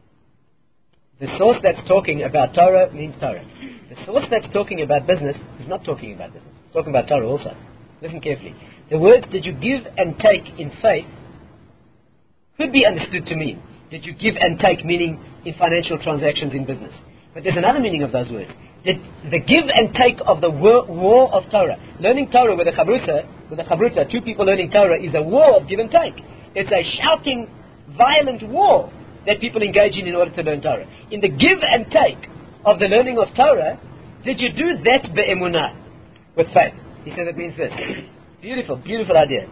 The source that's talking about Torah means Torah. The source that's talking about business is not talking about business. It's talking about Torah also. Listen carefully. The words did you give and take in faith could be understood to mean did you give and take, meaning in financial transactions in business. But there's another meaning of those words. Did the give and take of the war, war of Torah. Learning Torah with a chavruta, with a chavruta, two people learning Torah is a war of give and take. It's a shouting, violent war that people engage in in order to learn Torah. In the give and take of the learning of Torah, did you do that be'emunah, with faith? He says it means this. Beautiful, beautiful idea.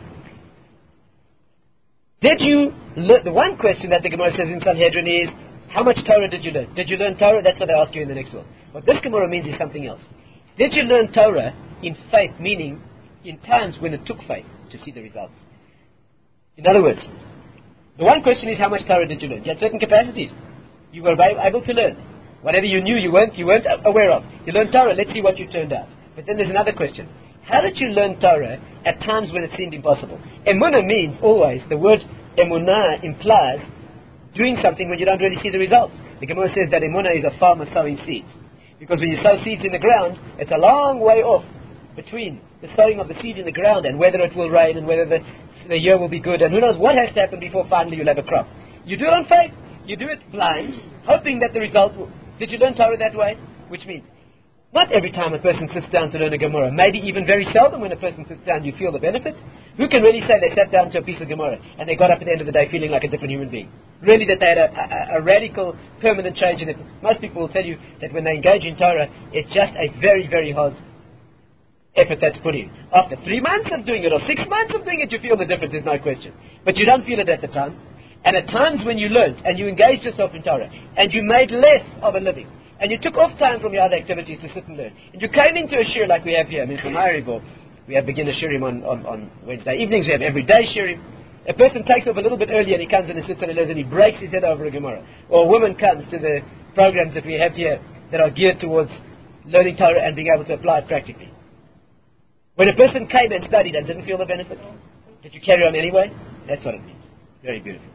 Did you learn? The one question that the Gemara says in Sanhedrin is, how much Torah did you learn? Did you learn Torah? That's what they ask you in the next one. What this Gemara means is something else. Did you learn Torah in faith, meaning in times when it took faith to see the results? In other words, the one question is, how much Torah did you learn? You had certain capacities. You were able to learn. Whatever you knew, you weren't, you weren't aware of. You learned Torah, let's see what you turned out. But then there's another question. How did you learn Torah at times when it seemed impossible? Emunah means always, the word emunah implies doing something when you don't really see the results. The Gemara says that emunah is a farmer sowing seeds. Because when you sow seeds in the ground, it's a long way off between the sowing of the seed in the ground and whether it will rain and whether the, the year will be good. And who knows what has to happen before finally you'll have a crop. You do it on faith. You do it blind, hoping that the result will... Did you learn Torah that way? Which means, not every time a person sits down to learn a Gemara. Maybe even very seldom when a person sits down you feel the benefit. Who can really say they sat down to a piece of Gemara and they got up at the end of the day feeling like a different human being? Really that they had a, a, a radical, permanent change in it. Most people will tell you that when they engage in Torah, it's just a very, very hard effort that's put in. After three months of doing it or six months of doing it, you feel the difference, there's no question. But you don't feel it at the time. And at times when you learned and you engaged yourself in Torah and you made less of a living, and you took off time from your other activities to sit and learn. And you came into a shir like we have here. I mean, from Maribor, we have beginner shirim on, on, on Wednesday evenings. We have everyday shirim. A person takes off a little bit early and he comes in and sits and learns and he breaks his head over a Gemara. Or a woman comes to the programs that we have here that are geared towards learning Torah and being able to apply it practically. When a person came and studied and didn't feel the benefit, did you carry on anyway? That's what it means. Very beautiful.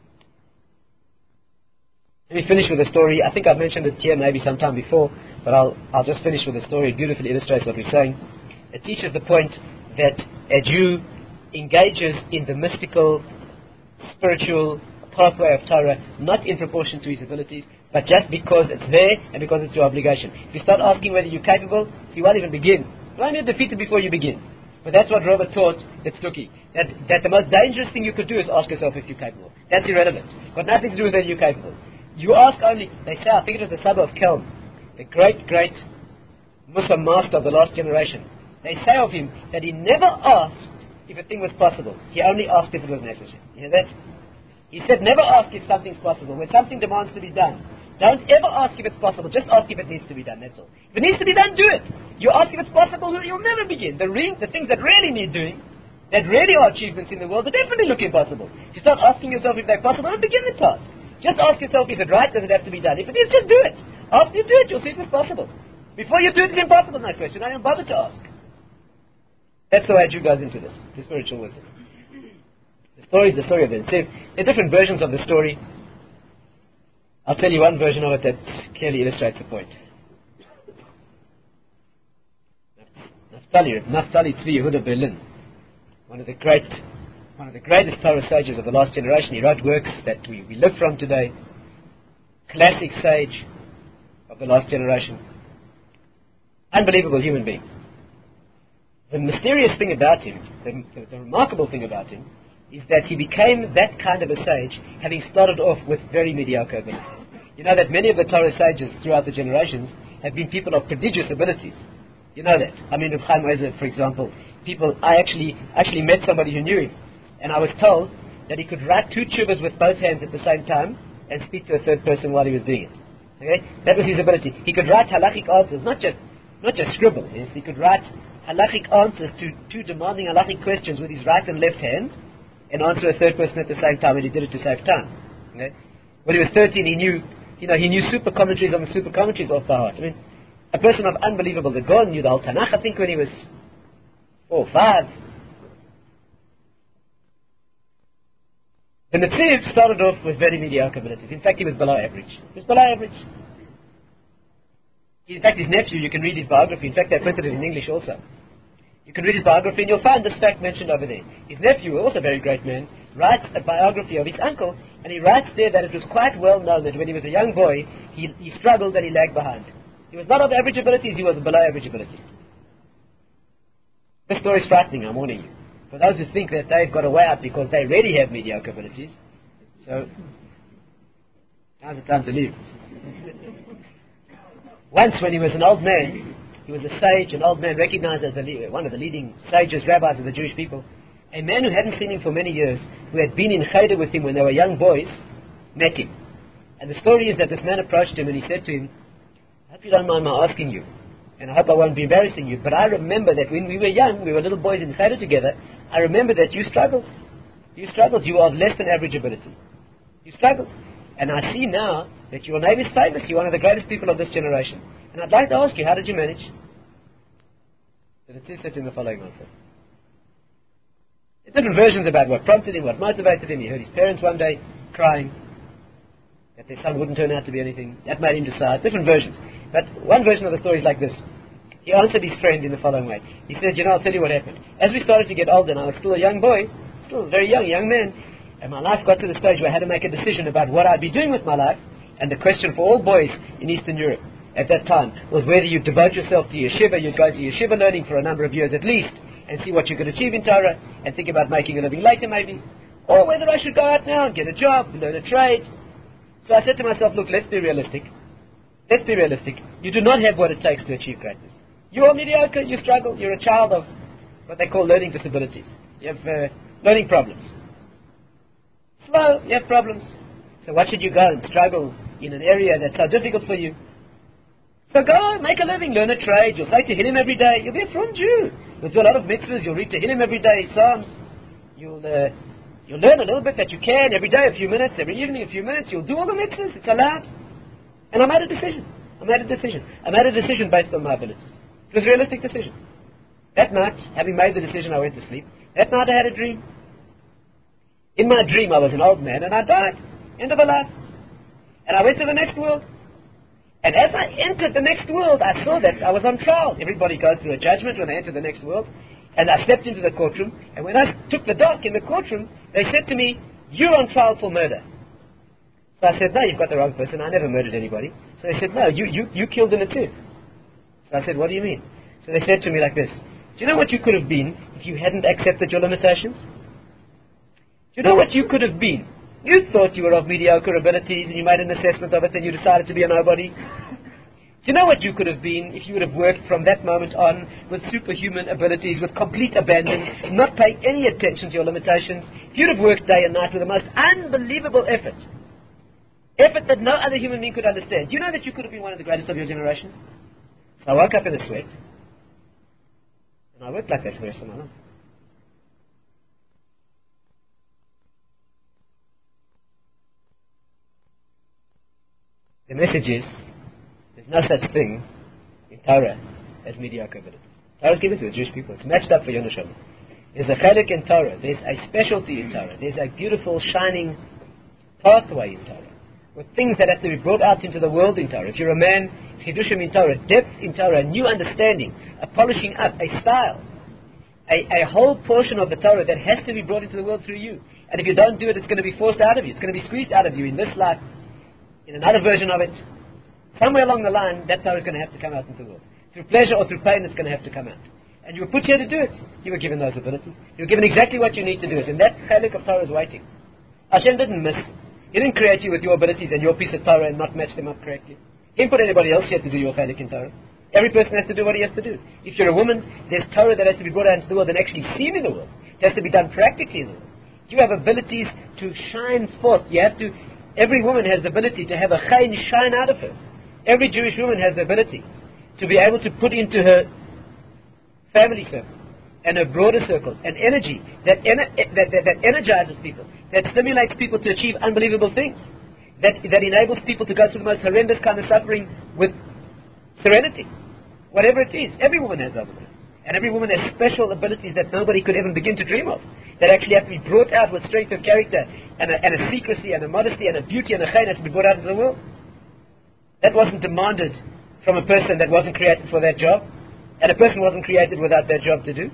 Let me finish with a story. I think I've mentioned it here maybe sometime before, but I'll, I'll just finish with a story. It beautifully illustrates what we're saying. It teaches the point that a Jew engages in the mystical, spiritual pathway of Torah, not in proportion to his abilities, but just because it's there and because it's your obligation. If you start asking whether you're capable, so you won't even begin. You won't get defeated before you begin. But that's what Robert taught at Stucky. That, that the most dangerous thing you could do is ask yourself if you're capable. That's irrelevant. Got nothing to do with whether you're capable. You ask only, they say, I think it was the suburb of Kelm, the great, great Muslim master of the last generation. They say of him that he never asked if a thing was possible. He only asked if it was necessary. You hear that? He said, never ask if something's possible. When something demands to be done, don't ever ask if it's possible. Just ask if it needs to be done, that's all. If it needs to be done, do it. You ask if it's possible, you'll never begin. The, re- the things that really need doing, that really are achievements in the world, they definitely look impossible. If you start asking yourself if they're possible, don't begin the task. Just ask yourself, is it right? Does it have to be done? If it is, just do it. After you do it, you'll see if it's possible. Before you do it, it's impossible, no question. I don't bother to ask. That's the way a Jew goes into this, the spiritual wisdom. The story is the story of it. So, there are different versions of the story. I'll tell you one version of it that clearly illustrates the point. Naftali, Naftali Tzvi Yehuda Berlin, one of the great, one of the greatest Torah sages of the last generation. He wrote works that we, we live from today. Classic sage of the last generation. Unbelievable human being. The mysterious thing about him, the, the, the remarkable thing about him, is that he became that kind of a sage, having started off with very mediocre abilities. You know that many of the Torah sages throughout the generations have been people of prodigious abilities. You know that. I mean, Reb Chaim Ozer, for example, people, I actually actually met somebody who knew him, and I was told that he could write two tshuvas with both hands at the same time and speak to a third person while he was doing it. Okay? That was his ability. He could write halachic answers, not just not just scribble. Yes? He could write halachic answers to two demanding halachic questions with his right and left hand, and answer a third person at the same time, and he did it to save time. Okay? When he was thirteen, he knew, you know, he knew super commentaries on the super commentaries off by heart. I mean, a person of unbelievable. The God knew the whole Tanakh, I think, when he was four or five. The Netziv started off with very mediocre abilities. In fact, he was below average. He was below average. In fact, his nephew, you can read his biography. In fact, they printed it in English also. You can read his biography and you'll find this fact mentioned over there. His nephew, also a very great man, writes a biography of his uncle, and he writes there that it was quite well known that when he was a young boy, he, he struggled and he lagged behind. He was not of average abilities, he was below average abilities. This story is frightening, I'm warning you. For those who think that they've got a way out because they already have mediocre abilities, so now's the time to leave. Once when he was an old man, he was a sage, an old man recognized as the, one of the leading sages, rabbis of the Jewish people. A man who hadn't seen him for many years, who had been in Cheder with him when they were young boys, met him. And the story is that this man approached him and he said to him, I hope you don't mind my asking you, and I hope I won't be embarrassing you, but I remember that when we were young, we were little boys in Cheder together, I remember that you struggled. You struggled. You are of less than average ability. You struggled. And I see now that your name is famous. You're one of the greatest people of this generation. And I'd like to ask you, how did you manage? And it is said in the following answer. There are different versions about what prompted him, what motivated him. He heard his parents one day crying that their son wouldn't turn out to be anything. That made him decide. Different versions. But one version of the story is like this. He answered his friend in the following way. He said, you know, I'll tell you what happened. As we started to get older, and I was still a young boy, still a very young, young man, and my life got to the stage where I had to make a decision about what I'd be doing with my life. And the question for all boys in Eastern Europe at that time was whether you devote yourself to yeshiva, you'd go to yeshiva learning for a number of years at least, and see what you could achieve in Torah, and think about making a living later maybe, or whether I should go out now and get a job, learn a trade. So I said to myself, look, let's be realistic. Let's be realistic. You do not have what it takes to achieve greatness. You are mediocre, you struggle, you're a child of what they call learning disabilities. You have uh, learning problems. Slow, you have problems. So what should you go and struggle in an area that's so difficult for you? So go, make a living, learn a trade. You'll say Tehillim every day. You'll be a frum Jew. You'll do a lot of mitzvahs. You'll read Tehillim every day, Psalms. You'll, uh, you'll learn a little bit that you can every day, a few minutes, every evening, a few minutes. You'll do all the mitzvahs. It's allowed. And I made a decision. I made a decision. I made a decision based on my abilities. It was a realistic decision. That night, having made the decision, I went to sleep. That night I had a dream. In my dream, I was an old man and I died. End of a life. And I went to the next world. And as I entered the next world, I saw that I was on trial. Everybody goes through a judgment when they enter the next world. And I stepped into the courtroom. And when I took the dock in the courtroom, they said to me, you're on trial for murder. So I said, no, you've got the wrong person. I never murdered anybody. So they said, no, you, you, you killed the Netziv. So I said, what do you mean? So they said to me like this, do you know what you could have been if you hadn't accepted your limitations? Do you know what you could have been You thought you were of mediocre abilities and you made an assessment of it and you decided to be a nobody. Do you know what you could have been if you would have worked from that moment on with superhuman abilities, with complete abandon, not paying any attention to your limitations? If you'd have worked day and night with the most unbelievable effort, effort that no other human being could understand. Do you know that you could have been one of the greatest of your generation? So I woke up in a sweat, and I worked like that for the rest of my life. The message is, there's no such thing in Torah as mediocre ability. Torah is given to the Jewish people. It's matched up for Yom Neshama. There's a chalik in Torah. There's a specialty in Torah. There's a beautiful, shining pathway in Torah, with things that have to be brought out into the world in Torah. If you're a man, chidushim in Torah, depth in Torah, a new understanding, a polishing up, a style, a, a whole portion of the Torah that has to be brought into the world through you. And if you don't do it, it's going to be forced out of you. It's going to be squeezed out of you in this life, in another version of it. Somewhere along the line, that Torah is going to have to come out into the world. Through pleasure or through pain, it's going to have to come out. And you were put here to do it. You were given those abilities. You were given exactly what you need to do it. And that chalik of Torah is waiting. Hashem didn't miss. He didn't create you with your abilities and your piece of Torah and not match them up correctly. He didn't put anybody else here to do your chalik in Torah. Every person has to do what he has to do. If you're a woman, there's Torah that has to be brought out into the world and actually seen in the world. It has to be done practically in the world. You have abilities to shine forth. You have to. Every woman has the ability to have a chayin shine out of her. Every Jewish woman has the ability to be able to put into her family circle and her broader circle an energy that, ener- that, that, that energizes people, that stimulates people to achieve unbelievable things, that, that enables people to go through the most horrendous kind of suffering with serenity. Whatever it is, every woman has those abilities. And every woman has special abilities that nobody could even begin to dream of, that actually have to be brought out with strength of character and a, and a secrecy and a modesty and a beauty and a chayin has to be brought out into the world. That wasn't demanded from a person that wasn't created for that job, and a person wasn't created without that job to do.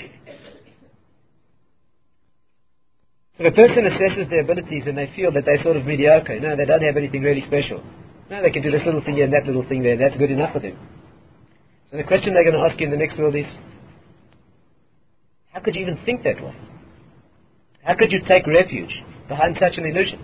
So if a person assesses their abilities and they feel that they're sort of mediocre, no, they don't have anything really special. No, they can do this little thing here and that little thing there, that's good enough for them. So the question they're going to ask you in the next world is, how could you even think that way? How could you take refuge behind such an illusion?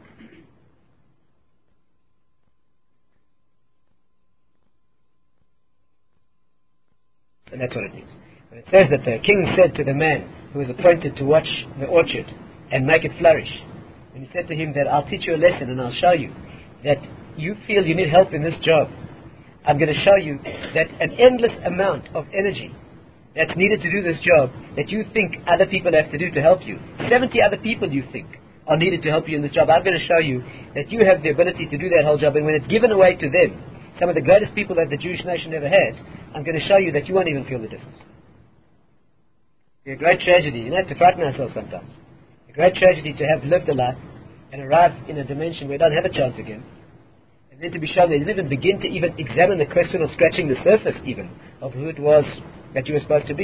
And that's what it means. When it says that the king said to the man who was appointed to watch the orchard and make it flourish, and he said to him that I'll teach you a lesson and I'll show you that you feel you need help in this job. I'm going to show you that an endless amount of energy that's needed to do this job that you think other people have to do to help you, seventy other people you think are needed to help you in this job, I'm going to show you that you have the ability to do that whole job, and when it's given away to them, some of the greatest people that the Jewish nation ever had, I'm going to show you that you won't even feel the difference. It's a great tragedy. You don't have to frighten ourselves sometimes. A great tragedy to have lived a life and arrive in a dimension where we don't have a chance again, and then to be shown that you didn't even begin to even examine the question of scratching the surface even of who it was that you were supposed to be.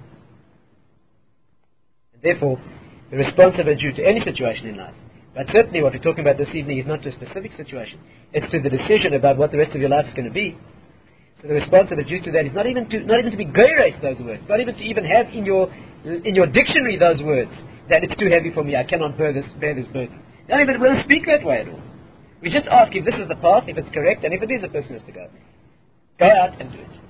And therefore, the response of a Jew to any situation in life, but certainly what we're talking about this evening is not to a specific situation, it's to the decision about what the rest of your life is going to be. So the response of a Jew to that is not even to not even to be goyraced those words, not even to even have in your in your dictionary those words that it's too heavy for me, I cannot bear this bear this burden. Don't even we'll speak that way at all. We just ask if this is the path, if it's correct, and if it is, a person has to go. Go out and do it.